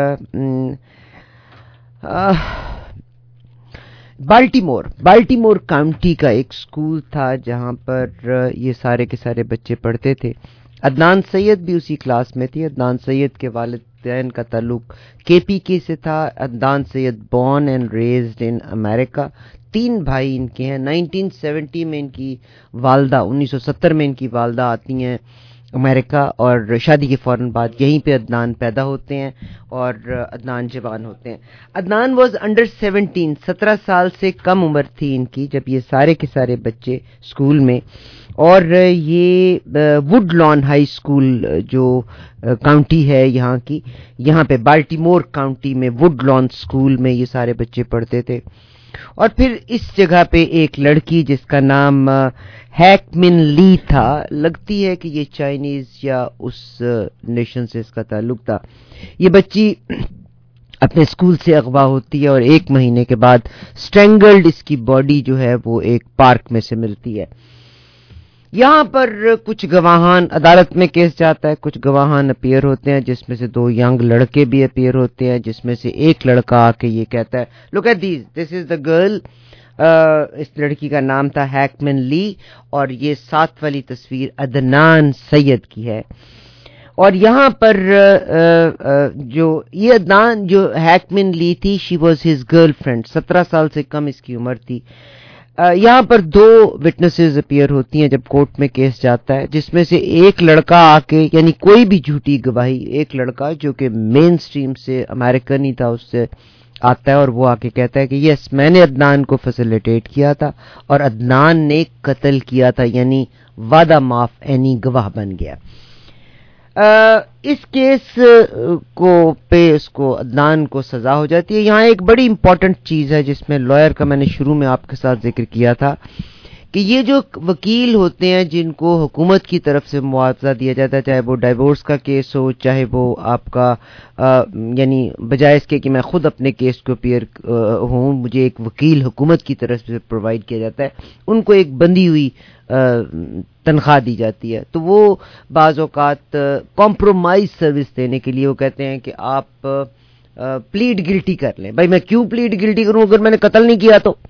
बाल्टीमोर काउंटी का एक स्कूल था जहां पर ये सारे के सारे बच्चे पढ़ते थे. अदनान सैयद भी उसी क्लास में थी. अदनान सैयद के वालिदैन का ताल्लुक केपीके से था. Adnan Syed born and raised in America. 3 भाई इनके हैं. 1970 में इनकी वालदा, 1970 में इनकी वालदा आती हैं अमेरिका और शादी के फौरन बाद यहीं पे अदनान पैदा होते हैं और अदनान जवान होते हैं. अदनान वाज अंडर 17, 17 साल से कम उम्र थी इनकी जब ये सारे के सारे बच्चे स्कूल में, और ये वुडलॉन हाई स्कूल जो काउंटी है यहाँ की, यहाँ पे बाल्टीमोर काउंटी में वुडलॉन स्कूल में ये सारे बच्चे पढ़ते थे. और फिर इस जगह पे एक लड़की जिसका नाम हैकमिन ली था, लगती है कि ये चाइनीज या उस नेशन से इसका ताल्लुक था. ये बच्ची अपने स्कूल से अगवा होती है और 1 महीने के बाद स्ट्रेंगल्ड इसकी बॉडी जो है वो एक पार्क में से मिलती है. یہاں پر کچھ گواہان عدالت میں کیس جاتا ہے, کچھ گواہان اپیئر ہوتے ہیں جس میں سے 2 ینگ لڑکے بھی اپیئر ہوتے ہیں, جس میں سے ایک لڑکا آ کے یہ کہتا ہے look at this is the girl. اس لڑکی کا نام تھا ہیکمن لی اور یہ 7 والی تصویر عدنان سید کی ہے. اور یہاں پر جو یہ عدنان جو ہیکمن لی تھی شی واز ہز گرل فرینڈ, 17 سال سے کم اس کی عمر تھی. یہاں پر 2 وٹنسز اپیئر ہوتی ہیں جب کورٹ میں کیس جاتا ہے, جس میں سے ایک لڑکا آ کے, یعنی کوئی بھی جھوٹی گواہی, ایک لڑکا جو کہ مین سٹریم سے امریکن ہی تھا اس سے آتا ہے اور وہ آ کے کہتا ہے کہ یس میں نے عدنان کو فیسیلیٹیٹ کیا تھا اور عدنان نے قتل کیا تھا, یعنی وعدہ معاف اینی گواہ بن گیا. اس کیس کو پہ اس کو عدنان کو سزا ہو جاتی ہے. یہاں ایک بڑی امپورٹنٹ چیز ہے جس میں لائر کا میں نے شروع میں آپ کے ساتھ ذکر کیا تھا کہ یہ جو وکیل ہوتے ہیں جن کو حکومت کی طرف سے معاوضہ دیا جاتا ہے, چاہے وہ ڈائیورس کا کیس ہو, چاہے وہ آپ کا یعنی بجائے اس کے کہ میں خود اپنے کیس کو اپیئر ہوں, مجھے ایک وکیل حکومت کی طرف سے پرووائڈ کیا جاتا ہے, ان کو ایک بندھی ہوئی تنخواہ دی جاتی ہے. تو وہ بعض اوقات کمپرومائز سروس دینے کے لیے وہ کہتے ہیں کہ آپ پلیڈ گلٹی کر لیں. بھائی میں کیوں پلیڈ گلٹی کروں اگر میں نے قتل نہیں کیا تو.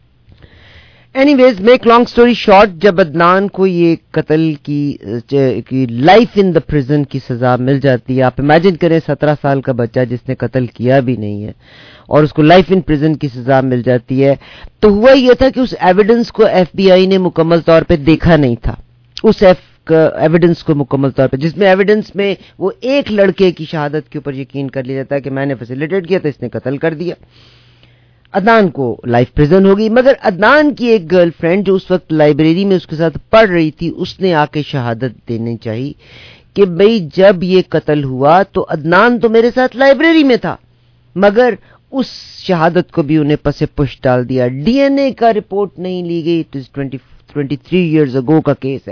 Anyways make long story short, جب عدنان کو یہ قتل کی لائف ان دا پریزن کی سزا مل جاتی ہے, آپ امیجن کریں 17 سال کا بچہ جس نے قتل کیا بھی نہیں ہے اور اس کو لائف ان پریزن کی سزا مل جاتی ہے, تو ہوا یہ تھا کہ اس ایویڈنس کو ایف بی آئی نے مکمل طور پہ دیکھا نہیں تھا. اس ایویڈنس کو مکمل طور پہ, جس میں ایویڈنس میں وہ ایک لڑکے کی شہادت کے اوپر یقین کر لیا جاتا ہے کہ میں نے فیسیلیٹیٹ کیا تھا, اس نے قتل کر دیا. عدنان کو لائف پریزن ہوگی, مگر عدنان کی ایک گرل فرینڈ جو اس وقت لائبریری میں اس کے ساتھ پڑھ رہی تھی, اس نے آ کے شہادت دینی چاہیے کہ بھئی جب یہ قتل ہوا تو عدنان تو میرے ساتھ لائبریری میں تھا, مگر اس شہادت کو بھی انہیں پس پش ڈال دیا. ڈی این اے کا رپورٹ نہیں لی گئی. 23 ایئرز اگو کا کیس ہے.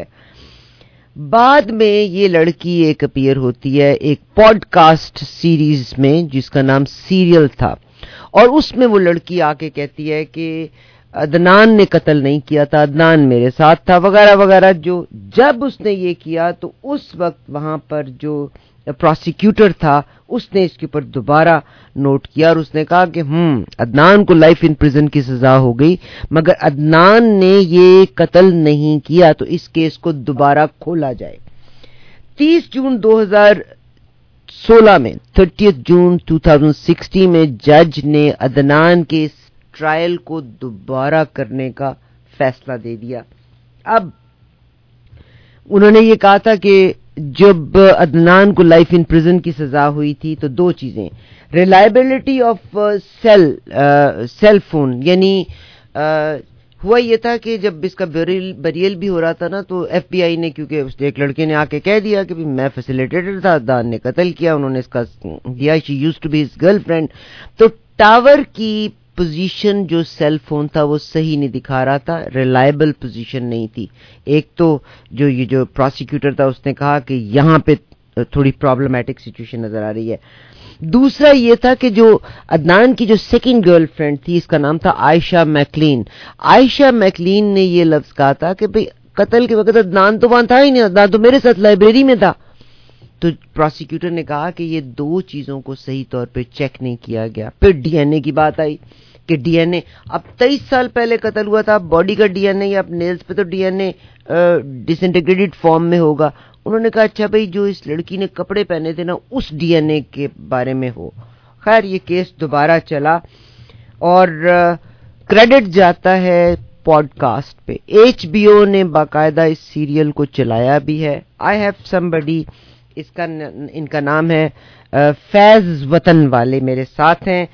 بعد میں یہ لڑکی ایک اپیئر ہوتی ہے ایک پوڈ کاسٹ سیریز میں جس کا نام سیریل تھا, اور اس میں وہ لڑکی آ کے کہتی ہے کہ عدنان نے قتل نہیں کیا تھا, عدنان میرے ساتھ تھا وغیرہ وغیرہ. جب اس نے یہ کیا تو اس وقت وہاں پر جو پروسیکیوٹر تھا اس نے اس کے اوپر دوبارہ نوٹ کیا اور اس نے کہا کہ عدنان کو لائف ان پریزن کی سزا ہو گئی, مگر عدنان نے یہ قتل نہیں کیا, تو اس کیس کو دوبارہ کھولا جائے. 30 جون 2016 میں 30 جون 2016 میں جج نے عدنان کے اس ٹرائل کو دوبارہ کرنے کا فیصلہ دے دیا. اب انہوں نے یہ کہا تھا کہ جب عدنان کو لائف ان پریزن کی سزا ہوئی تھی تو 2 چیزیں, ریلائبلٹی آف سیل فون, یعنی ہوا یہ تھا کہ جب اس کا بریل بھی ہو رہا تھا نا, تو ایف بی آئی نے, کیونکہ ایک لڑکے نے آ کے کہہ دیا کہ میں فیسیلیٹیٹر تھا, عدنان نے قتل کیا, انہوں نے اس کا دیا, she used to be his گرل فرینڈ, تو ٹاور کی پوزیشن جو سیل فون تھا وہ صحیح نہیں دکھا رہا تھا, ریلائبل پوزیشن نہیں تھی. ایک تو جو پروسیکیوٹر تھا اس نے کہا کہ یہاں پہ تھوڑی پرابلمٹک سچویشن نظر آ رہی ہے. دوسرا یہ تھا کہ جو عدنان کی جو سیکنڈ گرل فرینڈ تھی اس کا نام تھا عائشہ میکلین. عائشہ میکلین نے یہ لفظ کہا تھا کہ بھئی قتل کے وقت عدنان تو وہاں تھا ہی نہیں, عدنان تو میرے ساتھ لائبریری میں تھا. تو پروسیکیوٹر نے کہا کہ یہ 2 چیزوں کو صحیح طور پہ چیک نہیں کیا گیا. پھر ڈی این اے کی بات آئی کہ ڈی این اے اب 23 سال پہلے قتل ہوا تھا, باڈی کا ڈی این اے یا نیلز پہ تو D N A disintegrated form میں ہوگا. انہوں نے کہا اچھا بھائی جو اس لڑکی نے کپڑے پہنے تھے نا اس ڈی این اے کے بارے میں ہو. خیر یہ کیس دوبارہ چلا اور کریڈٹ جاتا ہے پوڈ کاسٹ پہ. HBO نے باقاعدہ اس سیریل کو چلایا بھی ہے. آئی ہیو سم بڈی, ان کا نام ہے فیض وطن والے میرے ساتھ ہیں,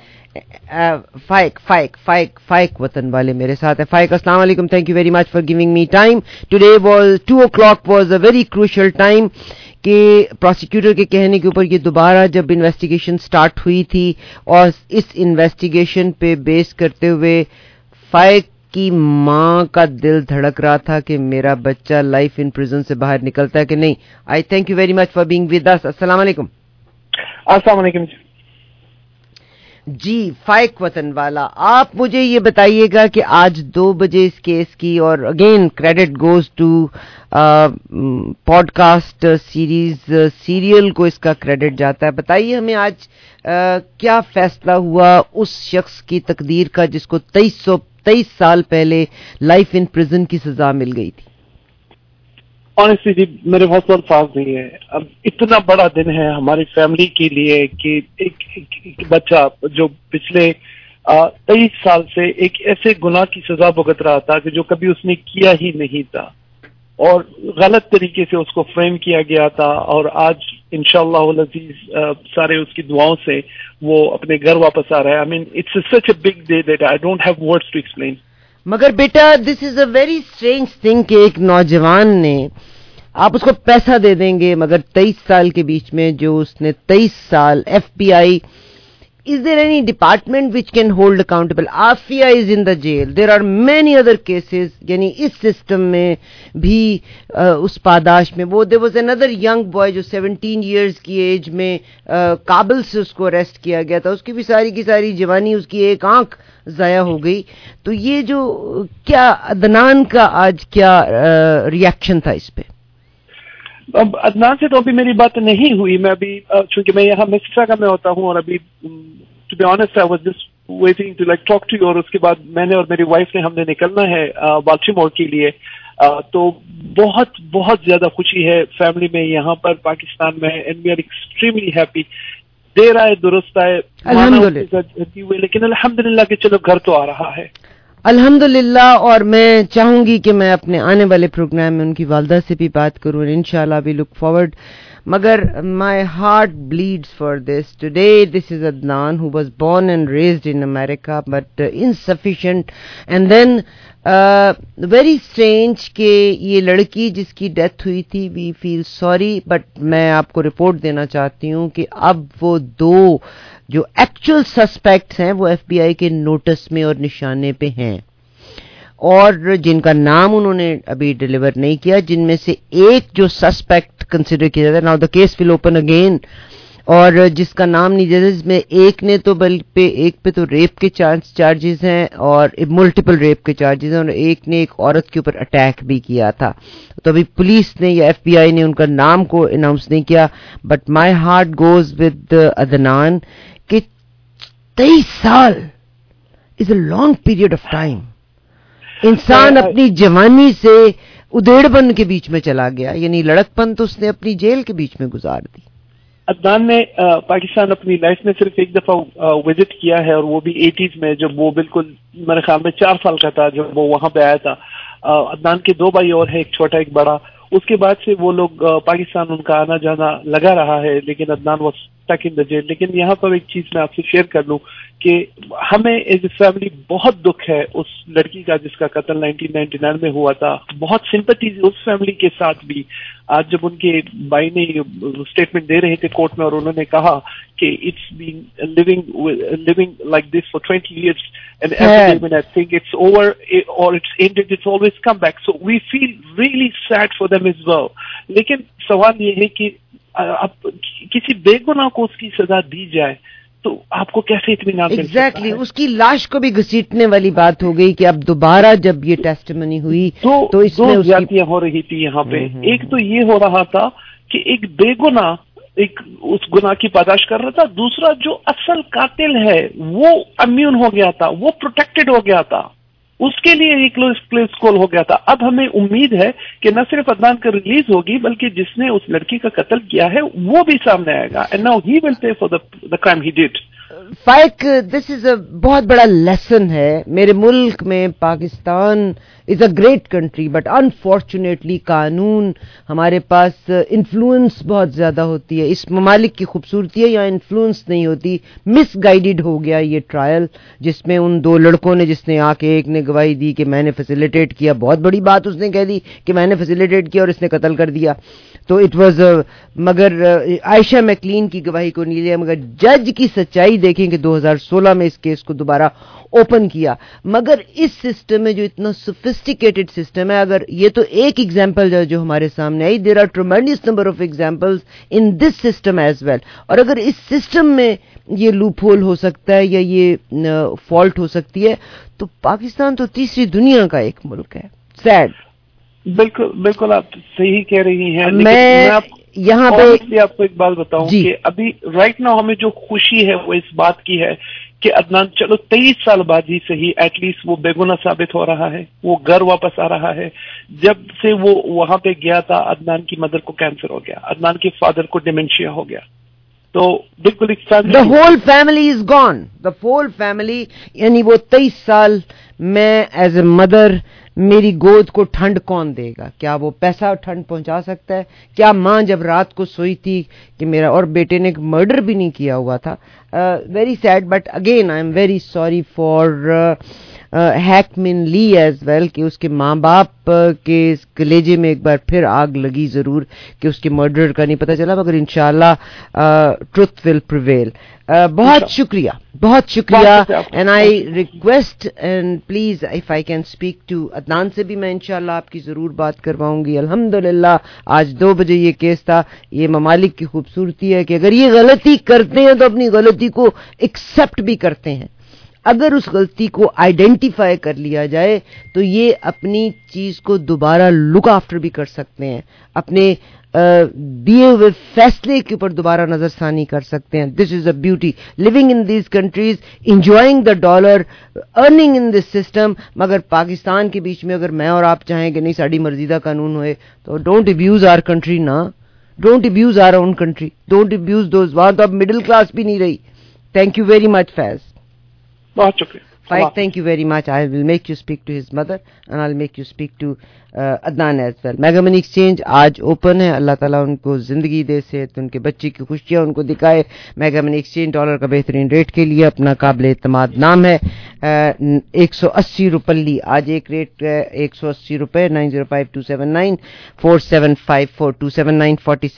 فائق وطن والے میرے ساتھ ہیں. فائق السلام علیکم, thank you very much for giving me time. Today was 2 o'clock was a very crucial time کہ پروسیکیوٹر کے کہنے کے اوپر یہ دوبارہ جب انویسٹیگیشن سٹارٹ ہوئی تھی اور اس انویسٹیگیشن پہ بیس کرتے ہوئے فائق کی ماں کا دل دھڑک رہا تھا کہ میرا بچہ لائف ان پریزن سے باہر نکلتا ہے کہ نہیں. I thank you very much for being with us. السلام علیکم. السلام علیکم. جی فائق وطن والا، آپ مجھے یہ بتائیے گا کہ آج 2 بجے اس کیس کی، اور again credit goes to podcast series Serial کو اس کا کریڈٹ جاتا ہے. بتائیے ہمیں آج کیا فیصلہ ہوا اس شخص کی تقدیر کا جس کو 23 سال پہلے لائف ان پرزن کی سزا مل گئی تھی؟ آنیسٹلی جی میرے بہت الفاظ نہیں ہے. اب اتنا بڑا دن ہے ہماری فیملی کے لیے کہ ایک بچہ جو پچھلے 23 سال سے ایک ایسے گناہ کی سزا بھگت رہا تھا کہ جو کبھی اس نے کیا ہی نہیں تھا، اور غلط طریقے سے اس کو فریم کیا گیا تھا، اور آج انشاءاللہ العزیز سارے اس کی دعاؤں سے وہ اپنے گھر واپس آ رہا ہے. I mean it's such a big day that I don't have words to explain. مگر بیٹا this is a very strange thing کہ ایک نوجوان نے، آپ اس کو پیسہ دے دیں گے مگر 23 سال کے بیچ میں جو اس نے 23 سال F B I, is there any department which can hold accountable? Afia is in the jail. There are many other cases. یعنی اس سسٹم میں بھی اس پاداش میں وہ there was another young boy جو 17 years کی ایج میں کابل سے اس کو اریسٹ کیا گیا تھا، اس کی بھی ساری کی ساری جوانی، اس کی ایک آنکھ ضائع ہو گئی. تو یہ جو کیا عدنان کا آج کیا ریئیکشن تھا اس پہ؟ اب عدنان سے تو ابھی میری بات نہیں ہوئی. میں ابھی چونکہ میں یہاں مسٹرا میں ہوتا ہوں، اور ابھی to be honest I was just waiting to like talk to you, اور اس کے بعد میں نے اور میری وائف نے ہم نے نکلنا ہے بالٹیمور کے لیے. تو بہت بہت زیادہ خوشی ہے فیملی میں یہاں پر پاکستان میں، and we are extremely happy. دیر آئے درست آئے لیکن الحمدللہ کہ چلو گھر تو آ رہا ہے الحمدللہ. اور میں چاہوں گی کہ میں اپنے آنے والے پروگرام میں ان کی والدہ سے بھی بات کروں، انشاءاللہ وی لک فارورڈ. مگر my heart bleeds for this today. This is Adnan who was born and raised in America but insufficient and then very strange کہ یہ لڑکی جس کی ڈیتھ ہوئی تھی، وی فیل سوری، بٹ میں آپ کو رپورٹ دینا چاہتی ہوں کہ اب وہ 2 جو ایکچوئل سسپیکٹس ہیں وہ ایف بی آئی کے نوٹس میں اور نشانے پہ ہیں، اور جن کا نام انہوں نے ابھی ڈیلیور نہیں کیا، جن میں سے ایک جو سسپیکٹ کنسیڈر کیا جاتا ہے. Now the case will open again, اور جس کا نام نہیں جاتا، جس میں ایک نے تو ایک پہ تو ریپ کے چارجز ہیں اور ملٹیپل ریپ کے چارجز ہیں، اور ایک نے ایک عورت کے اوپر اٹیک بھی کیا تھا. تو ابھی پولیس نے یا ایف بی آئی نے ان کا نام کو اناؤنس نہیں کیا، but my heart goes with Adnan کہ 23 سال is a long period of time. انسان اپنی جوانی سے ادیڑ بن کے بیچ میں چلا گیا، یعنی لڑک پن تو اس نے اپنی جیل کے بیچ میں گزار دی. عدنان نے پاکستان اپنی لائف میں صرف ایک دفعہ وزٹ کیا ہے، اور وہ بھی 80s میں، جب وہ بالکل میرے خیال میں 4 سال کا تھا جب وہ وہاں پہ آیا تھا. عدنان کے 2 بھائی اور ہیں، ایک چھوٹا ایک بڑا. اس کے بعد سے وہ لوگ پاکستان ان کا آنا جانا لگا رہا ہے، لیکن Adnan was stuck in the jail. لیکن یہاں پر ایک چیز میں آپ سے شیئر کر لوں کہ ہمیں ایز اے فیملی بہت دکھ ہے اس لڑکی کا جس کا قتل 1999 میں ہوا تھا. بہت سمپتیز اس فیملی کے ساتھ بھی. آج جب ان کے بھائی نے اسٹیٹمنٹ دے رہے تھے کورٹ میں، اور انہوں نے کہا کہ it's been living like this for 20 years and every day when I think it's over or it's ended, it's always come back. So we feel really sad for them as well. لیکن سوال یہ ہے کہ اب کسی بے گناہ کو اس کی سزا دی جائے تو آپ کو کیسے اطمینان مل سکتا ہے؟ ایگزیکٹلی، اس کی لاش کو بھی گھسیٹنے والی بات ہو گئی کہ اب دوبارہ جب یہ ٹیسٹیمنی ہوئی تو اس میں زیادتیاں ہو رہی تھی یہاں پہ. ایک تو یہ ہو رہا تھا کہ ایک بے گناہ ایک اس گناہ کی پاداش کر رہا تھا، دوسرا جو اصل قاتل ہے وہ امیون ہو گیا تھا، وہ پروٹیکٹڈ ہو گیا تھا، اس کے لیے ایک کلوز کال ہو گیا تھا. اب ہمیں امید ہے کہ نہ صرف عدنان کا ریلیز ہوگی بلکہ جس نے اس لڑکی کا قتل کیا ہے وہ بھی سامنے آئے گا. And now he will pay for the crime he did. Faiq this is a بہت بڑا لیسن ہے. میرے ملک میں Pakistan is a great country but unfortunately قانون ہمارے پاس انفلوئنس بہت زیادہ ہوتی ہے. اس ممالک کی خوبصورتی ہے یا انفلوئنس نہیں ہوتی. مس گائیڈڈ ہو گیا یہ ٹرائل جس میں ان 2 لڑکوں نے، جس نے آ کے ایک نے گواہی دی کہ میں نے فیسیلیٹیٹ کیا، بہت بڑی بات اس نے کہہ دی کہ میں نے فیسیلیٹیٹ کیا اور اس نے قتل کر دیا. تو اٹ واز مگر عائشہ میکلین کی گواہی کو نہیں لیا. مگر جج کی سچائی دیکھیں کہ 2016 میں اس کیس کو دوبارہ اوپن کیا. مگر اس سسٹم میں جو اتنا سوفسٹیکیٹڈ سسٹم ہے، اگر یہ تو ایک ایگزامپل ہے جو ہمارے سامنے آئی، there are tremendous number of examples in this system as well. اور اگر اس سسٹم میں یہ لوپ ہول ہو سکتا ہے یا یہ فالٹ ہو سکتی ہے. تو پاکستان تو تیسری دنیا کا ایک ملک ہے. سیڈ. بالکل آپ صحیح کہہ رہی ہیں. میں یہاں پہ آپ کو ایک بات بتاؤں کہ ابھی رائٹ ناؤ ہمیں جو خوشی ہے وہ اس بات کی ہے کہ عدنان چلو 23 سال بعد ہی صحیح ایٹ لیسٹ وہ بے گناہ ثابت ہو رہا ہے, وہ گھر واپس آ رہا ہے. جب سے وہ وہاں پہ گیا تھا عدنان کی مدر کو کینسر ہو گیا, عدنان کے فادر کو ڈیمنشیا ہو گیا. تو بالکل the whole family is gone. the whole family, یعنی وہ 23 سال میں ایز اے مدر میری گود کو ٹھنڈ کون دے گا؟ کیا وہ پیسہ ٹھنڈ پہنچا سکتا ہے؟ کیا ماں جب رات کو سوئی تھی کہ میرا اور بیٹے نے مرڈر بھی نہیں کیا ہوا تھا. Very sad, but again I am very sorry for Hae Min Lee as well کہ اس کے ماں باپ کے کلیجے میں ایک بار پھر آگ لگی ضرور کہ اس کے مرڈر کا نہیں پتہ چلا, مگر انشاءاللہ ٹروتھ ول پریویل. بہت شکریہ, بہت شکریہ. And I request and please if I can speak to Adnan سے بھی میں انشاءاللہ آپ کی ضرور بات کرواؤں گی. الحمدللہ آج 2 بجے یہ کیس تھا. یہ ممالک کی خوبصورتی ہے کہ اگر یہ غلطی کرتے ہیں تو اپنی غلطی کو ایکسپٹ بھی کرتے ہیں. اگر اس غلطی کو آئیڈینٹیفائی کر لیا جائے تو یہ اپنی چیز کو دوبارہ لک آفٹر بھی کر سکتے ہیں, اپنے دیے ہوئے فیصلے کے اوپر دوبارہ نظر ثانی کر سکتے ہیں. This is a beauty living in these countries, enjoying the dollar, earning in this system. مگر پاکستان کے بیچ میں اگر میں اور آپ چاہیں کہ نہیں ساڑی مرضی دا قانون ہوئے تو ڈونٹ ابیوز آر کنٹری نا, don't abuse our own country, don't abuse those. وہاں تو اب مڈل کلاس بھی نہیں رہی. Thank you very much Faiz. بہت شکریہ. Thank you very much. I will make you speak to his mother and I'll make you speak to Adnan as well. Mega Money Exchange آج open ہے. اللہ تعالیٰ ان کو زندگی دے, صحت, ان کے بچے کی خوشیاں ان کو دکھائے. میگا منی ایکسچینج ڈالر کا بہترین ریٹ کے لیے اپنا قابل اعتماد نام ہے. 180 روپے آج ایک ریٹ ہے 180 روپے. 905279 4754 279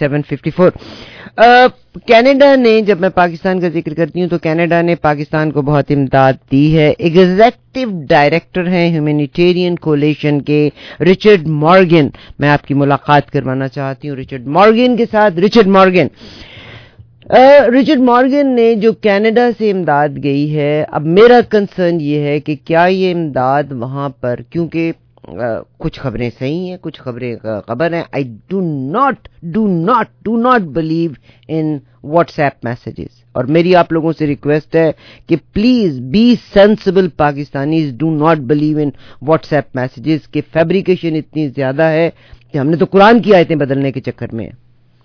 4754. کینیڈا نے, جب میں پاکستان کا ذکر کرتی ہوں تو کینیڈا نے پاکستان کو بہت امداد دی ہے. ایگزیکٹو ڈائریکٹر ہیں ہیومینیٹیرین کولیشن کے رچرڈ مارگن. میں آپ کی ملاقات کروانا چاہتی ہوں رچرڈ مارگن کے ساتھ. رچرڈ مارگن نے جو کینیڈا سے امداد گئی ہے, اب میرا کنسرن یہ ہے کہ کیا یہ امداد وہاں پر, کیونکہ کچھ خبریں صحیح ہیں, کچھ خبریں خبر ہیں. I do not believe in WhatsApp messages. اور میری آپ لوگوں سے ریکویسٹ ہے کہ please be sensible Pakistanis, do not believe in WhatsApp messages کہ فیبریکیشن اتنی زیادہ ہے کہ ہم نے تو قرآن کی آیتیں بدلنے کے چکر میں.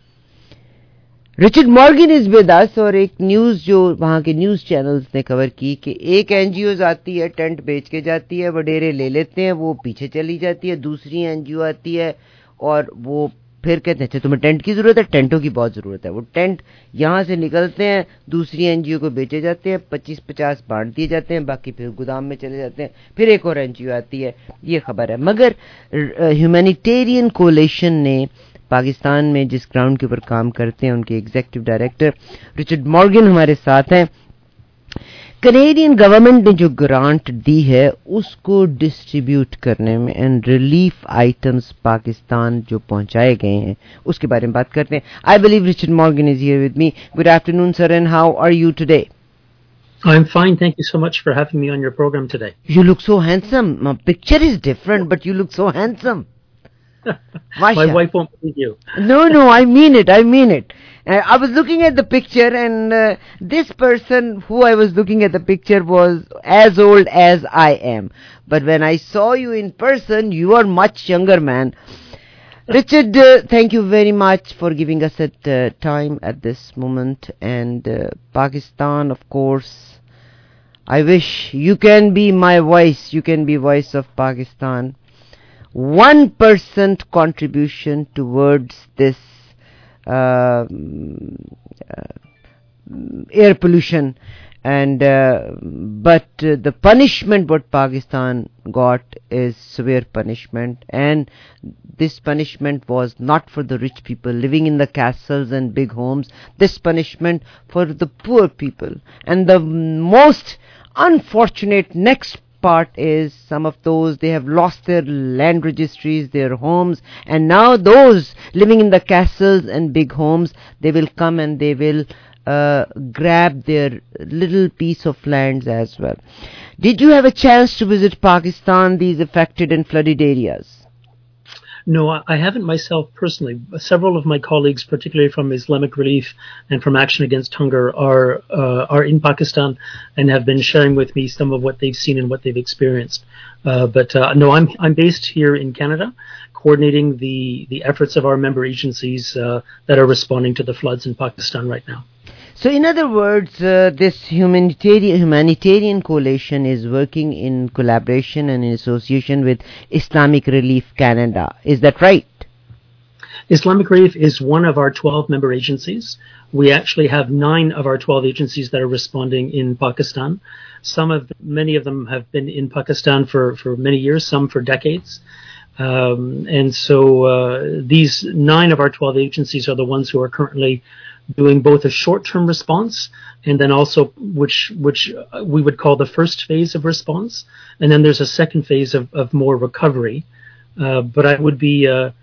Richard Morgan is with us, اور ایک نیوز جو وہاں کے نیوز چینلز نے کور کی کہ ایک این جی اوز آتی ہے, ٹینٹ بیچ کے جاتی ہے, وڈیرے لے لیتے ہیں, وہ پیچھے چلی جاتی ہے. دوسری این جی او آتی ہے اور وہ پھر کہتے ہیں اچھا تمہیں ٹینٹ کی ضرورت ہے, ٹینٹوں کی بہت ضرورت ہے. وہ ٹینٹ یہاں سے نکلتے ہیں, دوسری این جی او کو بیچے جاتے ہیں, 25-50 بانٹ دیے جاتے ہیں, باقی پھر گودام میں چلے جاتے ہیں. پھر ایک اور این جی او آتی ہے. یہ خبر ہے. مگر ہیومینیٹیرین کولیشن نے پاکستان میں جس گراؤنڈ کے اوپر کام کرتے ہیں, ان کے ایگزیکٹو ڈائریکٹر رچرڈ مارگن ہمارے ساتھ ہیں. کینیڈین گورنمنٹ نے جو گرانٹ دی ہے اس کو ڈسٹریبیوٹ کرنے میں اینڈ ریلیف آئٹمز پاکستان جو پہنچائے گئے ہیں اس کے بارے میں بات کرتے ہیں. I believe Richard Morgan is here with me. Good afternoon sir, and how are you today? I'm fine. Thank you so much for having me on your program today. You look so handsome. My picture is different, but you look so handsome. My wife won't believe you. No, I mean it. I was looking at the picture and this person who I was looking at the picture was as old as I am. But when I saw you in person, you are much younger, man. Richard, thank you very much for giving us time at this moment. And Pakistan, of course, I wish you can be my voice. You can be voice of Pakistan. 1% contribution towards this air pollution, and but the punishment what Pakistan got is severe punishment, and this punishment was not for the rich people living in the castles and big homes. This punishment for the poor people, and the most unfortunate next part is some of those, they have lost their land registries, their homes, and now those living in the castles and big homes, they will come and they will grab their little piece of lands as well. Did you have a chance to visit Pakistan, these affected and flooded areas? No, I haven't myself personally. Several of my colleagues, particularly from Islamic Relief and from Action Against Hunger, are in Pakistan and have been sharing with me some of what they've seen and what they've experienced. But no, I'm based here in Canada, coordinating the efforts of our member agencies that are responding to the floods in Pakistan right now. So, in other words, this humanitarian coalition is working in collaboration and in association with Islamic Relief Canada. Is that right? Islamic Relief is one of our 12 member agencies. We actually have 9 of our 12 agencies that are responding in Pakistan. Many of them have been in Pakistan for many years, some for decades. And so these 9 of our 12 agencies are the ones who are currently doing both a short-term response and then also which we would call the first phase of response, and then there's a second phase of more recovery. But I would be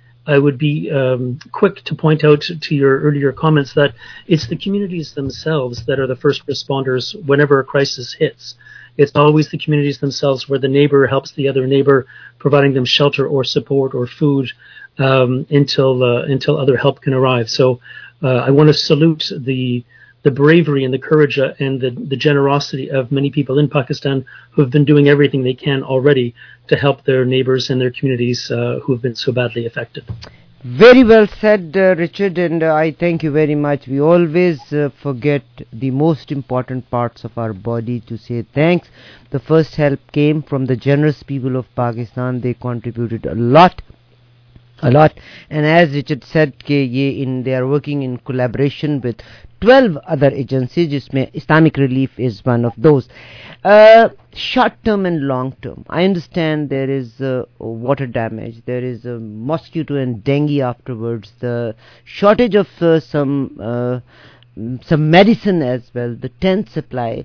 quick to point out to your earlier comments that it's the communities themselves that are the first responders whenever a crisis hits. It's always the communities themselves where the neighbor helps the other neighbor, providing them shelter or support or food until other help can arrive. So I want to salute the bravery and the courage and the generosity of many people in Pakistan who have been doing everything they can already to help their neighbors and their communities who have been so badly affected. Very well said, Richard, and I thank you very much. We always forget the most important parts of our body to say thanks. The first help came from the generous people of Pakistan. They contributed a lot. And as Richard said, they are working in collaboration with 12 other agencies, jisme Islamic Relief is one of those. Short term and long term, I understand there is water damage, there is mosquito and dengue afterwards, the shortage of some medicine as well, the tent supply.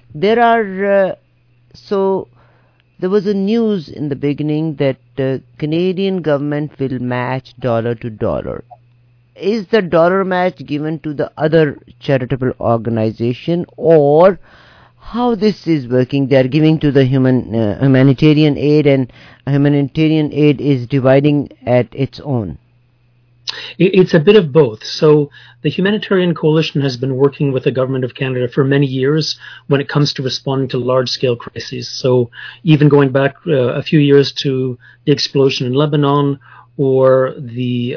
There was a news in the beginning that the Canadian government will match dollar to dollar. Is the dollar match given to the other charitable organization, or how this is working? They are giving to the humanitarian aid, and humanitarian aid is dividing at its own? It's a bit of both. So the Humanitarian Coalition has been working with the Government of Canada for many years when it comes to responding to large-scale crises. So even going back a few years to the explosion in Lebanon, or the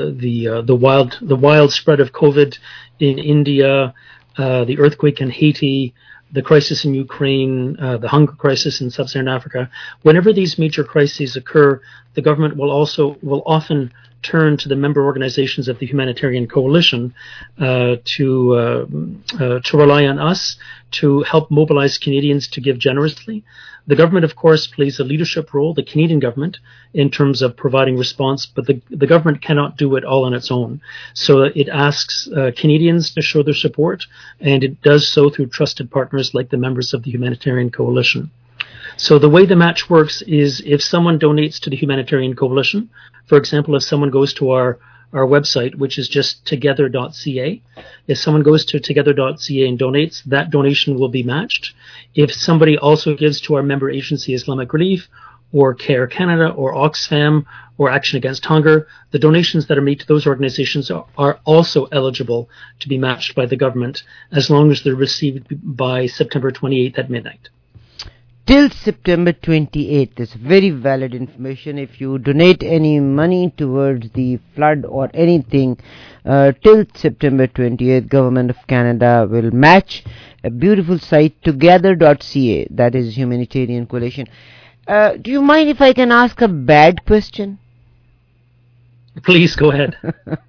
wild spread of COVID in India, the earthquake in Haiti, the crisis in Ukraine, the hunger crisis in Sub-Saharan Africa. Whenever these major crises occur, the government will often turn to the member organizations of the Humanitarian Coalition to rely on us to help mobilize Canadians to give generously. The government, of course, plays a leadership role, the Canadian government, in terms of providing response, but the government cannot do it all on its own. So it asks Canadians to show their support, and it does so through trusted partners like the members of the Humanitarian Coalition. So the way the match works is if someone donates to the Humanitarian Coalition, for example, if someone goes to our website, which is just together.ca, if someone goes to together.ca and donates, that donation will be matched. If somebody also gives to our member agency Islamic Relief, or CARE Canada, or Oxfam, or Action Against Hunger, the donations that are made to those organizations are also eligible to be matched by the government as long as they're received by September 28th at midnight. Till September 28th. This very valid information. If you donate any money towards the flood or anything, till September 28th, Government of Canada will match. A beautiful site, together.ca, that is Humanitarian Coalition. Do you mind if I can ask a bad question? Please go ahead.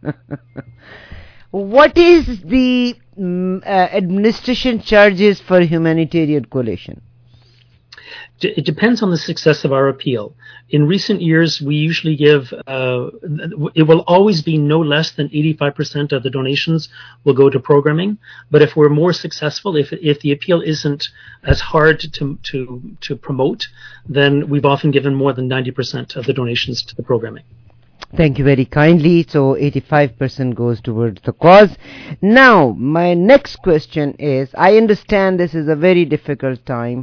What is the administration charges for Humanitarian Coalition? It depends on the success of our appeal. In recent years, we usually give, it will always be no less than 85% of the donations will go to programming. But if we're more successful, if the appeal isn't as hard to promote, then we've often given more than 90% of the donations to the programming. Thank you very kindly. So 85% goes towards the cause. Now, my next question is, I understand this is a very difficult time.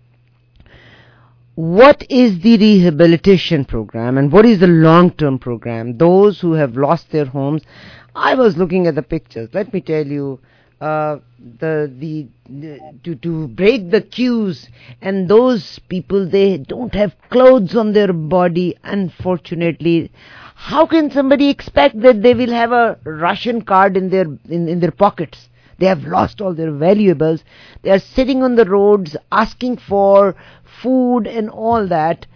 What is the rehabilitation program and what is the long-term program? Those who have lost their homes, I was looking at the pictures. Let me tell you, to break the queues, and those people, they don't have clothes on their body, unfortunately. How can somebody expect that they will have a ration card in their pockets? They have lost all their valuables. They are sitting on the roads asking for food and all that.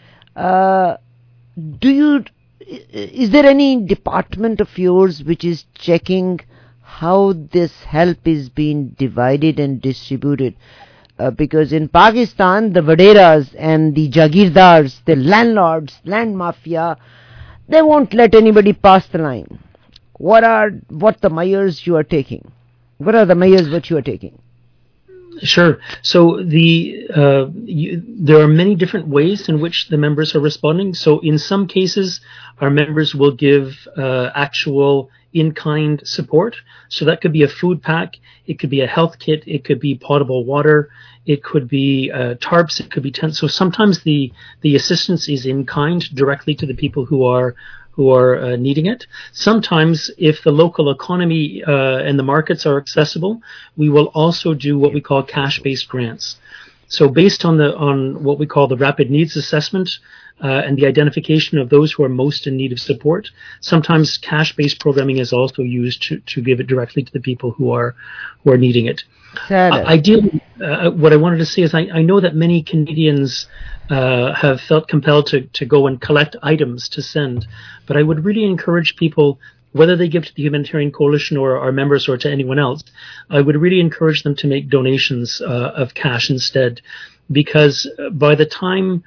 Is there any department of yours which is checking how this help is being divided and distributed? Because in Pakistan, the Vaderas and the Jagirdars, the landlords, land mafia, they won't let anybody pass the line. What the measures you are taking? What are the measures that you are taking? Sure. So there are many different ways in which the members are responding. So in some cases, our members will give actual in-kind support. So that could be a food pack, it could be a health kit, it could be potable water, it could be tarps, it could be tents. So sometimes the assistance is in kind directly to the people who are needing it. Sometimes, if the local economy and the markets are accessible, we will also do what we call cash-based grants. So based on what we call the rapid needs assessment and the identification of those who are most in need of support, sometimes cash-based programming is also used to give it directly to the people who are needing it. Ideally, what I wanted to say is I know that many Canadians have felt compelled to go and collect items to send, but I would really encourage people, whether they give to the Humanitarian Coalition or our members or to anyone else, I would really encourage them to make donations of cash instead, because by the time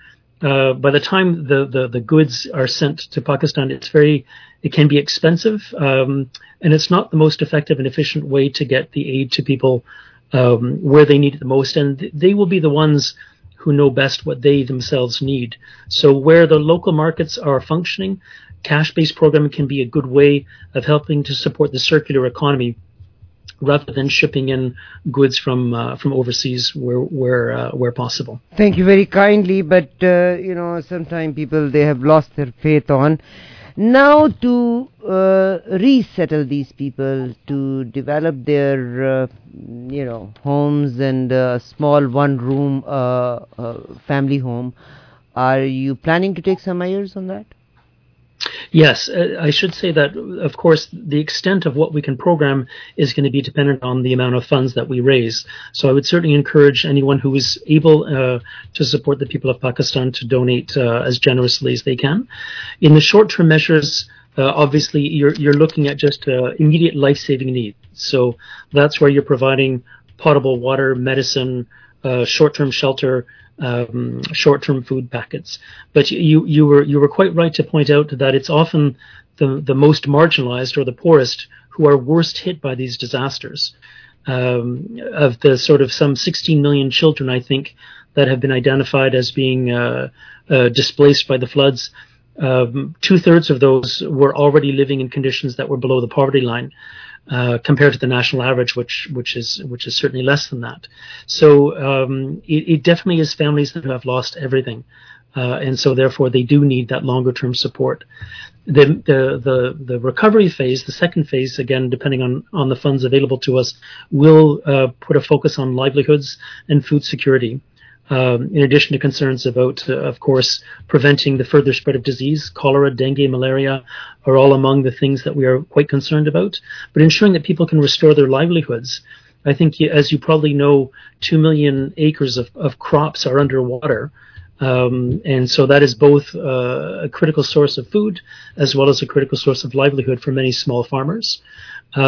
the goods are sent to Pakistan, it can be expensive, and it's not the most effective and efficient way to get the aid to people where they need it the most, and they will be the ones who know best what they themselves need. So where the local markets are functioning, cash-based programming can be a good way of helping to support the circular economy, rather than shipping in goods from overseas where possible. Thank you very kindly, but sometimes people, they have lost their faith on. Now to resettle these people, to develop their homes and a small one-room family home, are you planning to take some measures on that? Yes, I should say that, of course, the extent of what we can program is going to be dependent on the amount of funds that we raise. So I would certainly encourage anyone who is able to support the people of Pakistan to donate as generously as they can. In the short-term measures, obviously, you're looking at just immediate life-saving needs. So that's where you're providing potable water, medicine, short-term shelter, short-term food packets. But you were quite right to point out that it's often the most marginalized or the poorest who are worst hit by these disasters. Of the sort of some 16 million children, I think, that have been identified as being displaced by the floods, 2/3 of those were already living in conditions that were below the poverty line. Compared to the national average, which is certainly less than that. So it definitely is families that have lost everything, and so therefore they do need that longer term support. The recovery phase, the second phase, again depending on the funds available to us, will put a focus on livelihoods and food security. In addition to concerns about, of course, preventing the further spread of disease. Cholera, dengue, malaria are all among the things that we are quite concerned about. But ensuring that people can restore their livelihoods. I think, as you probably know, 2 million acres of crops are underwater. And so that is both a critical source of food as well as a critical source of livelihood for many small farmers. We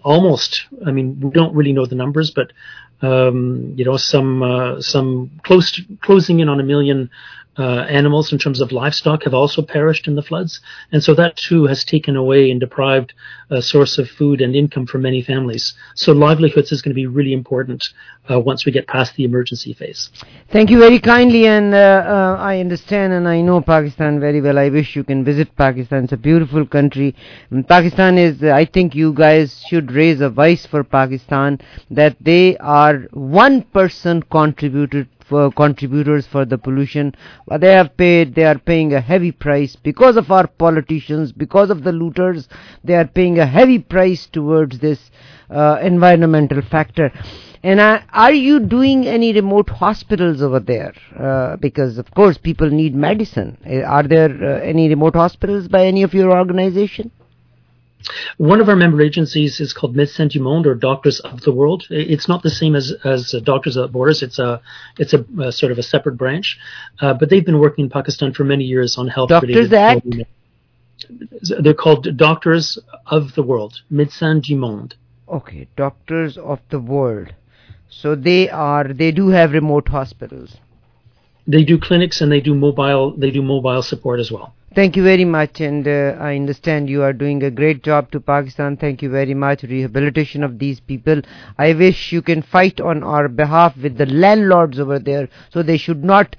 don't really know the numbers, but some closing in on 1 million animals in terms of livestock have also perished in the floods. And so that too has taken away and deprived a source of food and income for many families. So livelihoods is going to be really important once we get past the emergency phase. Thank you very kindly, and I understand and I know Pakistan very well. I wish you can visit Pakistan. It's a beautiful country. Pakistan is, I think you guys should raise a voice for Pakistan that they are 1% contributors for the pollution. They are paying a heavy price because of our politicians, because of the looters. They are paying a heavy price towards this environmental factor. And are you doing any remote hospitals over there? Because of course people need medicine. Are there any remote hospitals by any of your organization? One of our member agencies is called Médecins du Monde, or Doctors of the World. It's not the same as Doctors Without Borders. It's a sort of a separate branch, but they've been working in Pakistan for many years on health. Doctors Act? They're called Doctors of the World, Médecins du Monde. Okay, Doctors of the World. So they do have remote hospitals. They do clinics and they do mobile support as well. Thank you very much, and I understand you are doing a great job to Pakistan. Thank you very much. Rehabilitation of these people. I wish you can fight on our behalf with the landlords over there, so they should not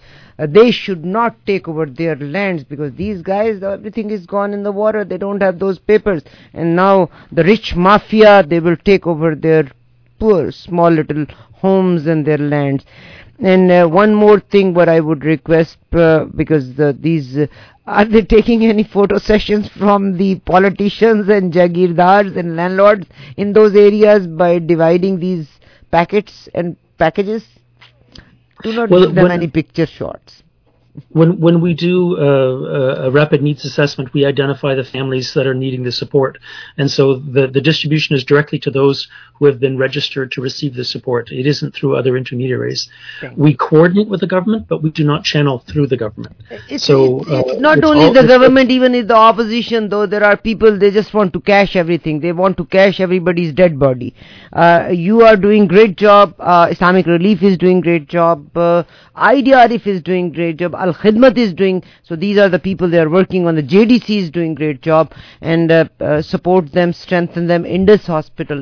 take over their lands, because these guys, everything is gone in the water. They don't have those papers, and now the rich mafia, they will take over their poor small little homes and their lands. And one more thing, what I would request, because are they taking any photo sessions from the politicians and jagirdars and landlords in those areas by dividing these packets and packages? Do not give them any picture shots. When we do a rapid needs assessment, we identify the families that are needing the support. And so the distribution is directly to those who have been registered to receive the support. It isn't through other intermediaries. We coordinate with the government, but we do not channel through the government. It's not only the government, even in the opposition, though, there are people, they just want to cash everything. They want to cash everybody's dead body. You are doing great job. Islamic Relief is doing great job. IDRF is doing great job. Al Khidmat is doing, so these are the people they are working on. The JDC is doing great job, and support them, strengthen them. Indus Hospital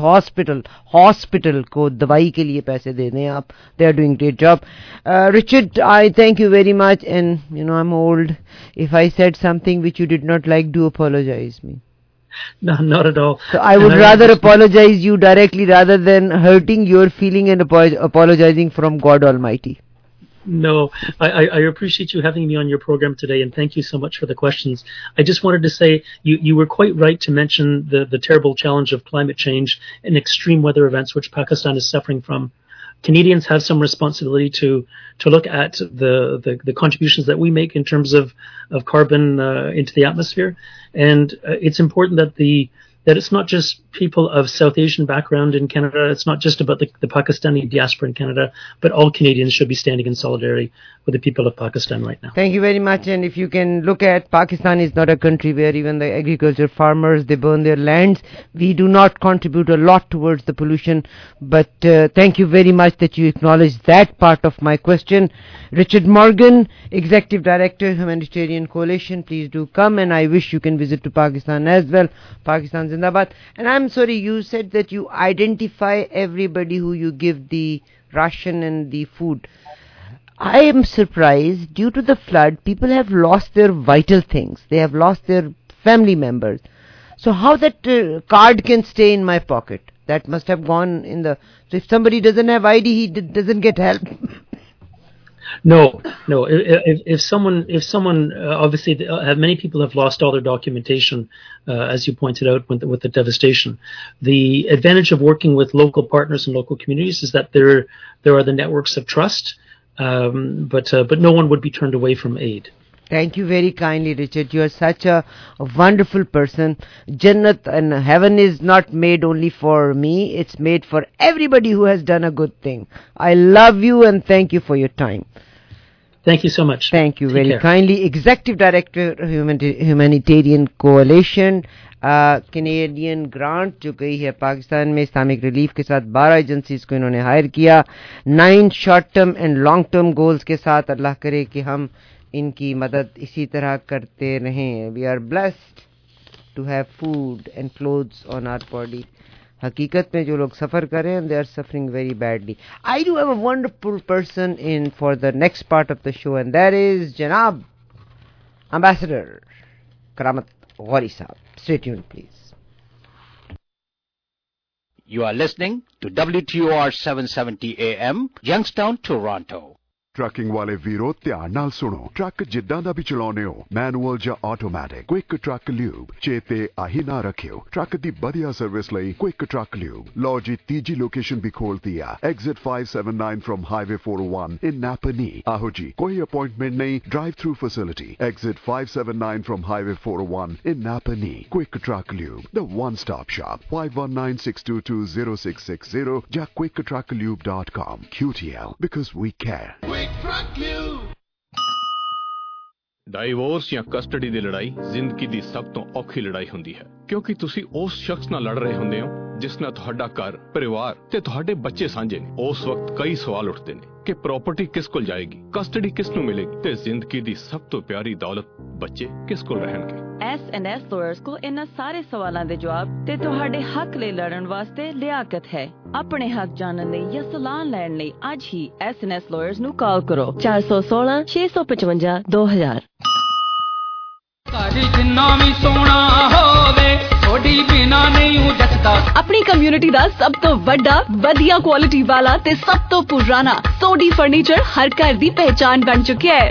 को दवाई के लिए पैसे दे दें आप. They are doing great job. Richard, I thank you very much, and I'm old. If I said something which you did not like, do apologize me. No, not at all. So I would rather apologize you directly rather than hurting your feeling and apologizing from God Almighty. No, I appreciate you having me on your program today, and thank you so much for the questions. I just wanted to say you were quite right to mention the terrible challenge of climate change and extreme weather events which Pakistan is suffering from. Canadians have some responsibility to look at the contributions that we make in terms of carbon into the atmosphere, and it's important that it's not just people of South Asian background in Canada. It's not just about the Pakistani diaspora in Canada, but all Canadians should be standing in solidarity with the people of Pakistan right now. Thank you very much. And if you can look at, Pakistan is not a country where even the agriculture farmers, they burn their lands. We do not contribute a lot towards the pollution, but thank you very much that you acknowledged that part of my question. Richard Morgan, Executive Director, Humanitarian Coalition, please do come, and I wish you can visit to Pakistan as well. Pakistan Zindabad. And I'm sorry, you said that you identify everybody who you give the ration and the food. I am surprised, due to the flood, people have lost their vital things. They have lost their family members. So how that card can stay in my pocket? That must have gone in the... So if somebody doesn't have ID, he doesn't get help. No. If someone, obviously, many people have lost all their documentation, as you pointed out, with the devastation. The advantage of working with local partners and local communities is that there are the networks of trust, but no one would be turned away from aid. Thank you very kindly, Richard. You are such a wonderful person. Jannat and heaven is not made only for me. It's made for everybody who has done a good thing. I love you and thank you for your time. Thank you so much. Thank you very kindly. Executive Director, Humanitarian Coalition. Canadian grant जो गई है पाकिस्तान में Islamic relief के साथ 12 agencies को इन्होंने hire किया 9 short term and long term goals के साथ। अल्लाह करे कि हम इनकी मदद इसी तरह करते रहें। We are blessed to have food and clothes on our body. हकीकत में जो लोग सफ़र करें they are suffering very badly. I do have a wonderful person in for the next part of the show and that is जनाब ambassador Karamat Ghauri साहब। Stay tuned, please. You are listening to WTOR 770 AM, Youngstown, Toronto. Trucking वाले वीरो ध्यान नाल सुनो। Truck जिद्दां दा भी चलाउने हो, मैनुअल ਜਾਂ ਆਟੋਮੈਟਿਕ, क्विक ट्रक ल्यूब चेते आही ना रखियो। ट्रक दी बढ़िया सर्विस ਲਈ क्विक ट्रक ल्यूब। लो जी तीजी लोकेशन भी खोल दिया, exit 579 from highway 401 in Napanee. आहो जी कोई अपॉइंटमेंट नहीं, drive through facility, exit 579 from highway 401 in Napanee. Quick truck lube, the one stop shop, 5196220660 या quicktrucklube.com। QTL, because we care। Divorce ਜਾਂ ਕਸਟਡੀ ਦੀ ਲੜਾਈ ਜ਼ਿੰਦਗੀ ਦੀ ਸਭ ਤੋਂ ਔਖੀ ਲੜਾਈ ਹੁੰਦੀ ਹੈ, ਕਿਉਂਕਿ ਤੁਸੀਂ ਉਸ ਸ਼ਖਸ ਨਾਲ ਲੜ ਰਹੇ ਹੁੰਦੇ ਹੋ ਜਿਸ ਨਾਲ ਤੁਹਾਡਾ ਘਰ, ਪਰਿਵਾਰ ਤੇ ਤੁਹਾਡੇ ਬੱਚੇ ਸਾਂਝੇ ਨੇ। ਉਸ ਵਕਤ ਕਈ ਸਵਾਲ ਉੱਠਦੇ ਨੇ ਕਿ ਪ੍ਰਾਪਰਟੀ ਕਿਸ ਕੋਲ ਜਾਏਗੀ, ਕਸਟਡੀ ਕਿਸ ਨੂੰ ਮਿਲੇਗੀ ਤੇ ਜ਼ਿੰਦਗੀ ਦੀ ਸਭ ਤੋਂ ਪਿਆਰੀ ਦੌਲਤ ਬੱਚੇ ਕਿਸ ਕੋਲ ਰਹਿਣਗੇ। S&S lawyers ਕੋਲ ਇਹਨਾਂ ਸਾਰੇ ਸਵਾਲਾਂ ਦੇ ਜਵਾਬ ਤੇ ਤੁਹਾਡੇ ਹੱਕ ਲਈ ਲੜਨ ਵਾਸਤੇ ਲਿਆਕਤ ਹੈ। ਆਪਣੇ ਹੱਕ ਜਾਣਨ ਲਈ ਜਾਂ ਸਲਾਹ ਲੈਣ ਲਈ ਅੱਜ ਹੀ S&S lawyers ਨੂੰ ਕਾਲ ਕਰੋ 416 655 2000। अपनी कम्युनिटी दा सब तो वड्डा वधिया क्वालिटी वाला ते सब तो पुराना सोडी फर्नीचर हर घर दी पहचान बन चुका है।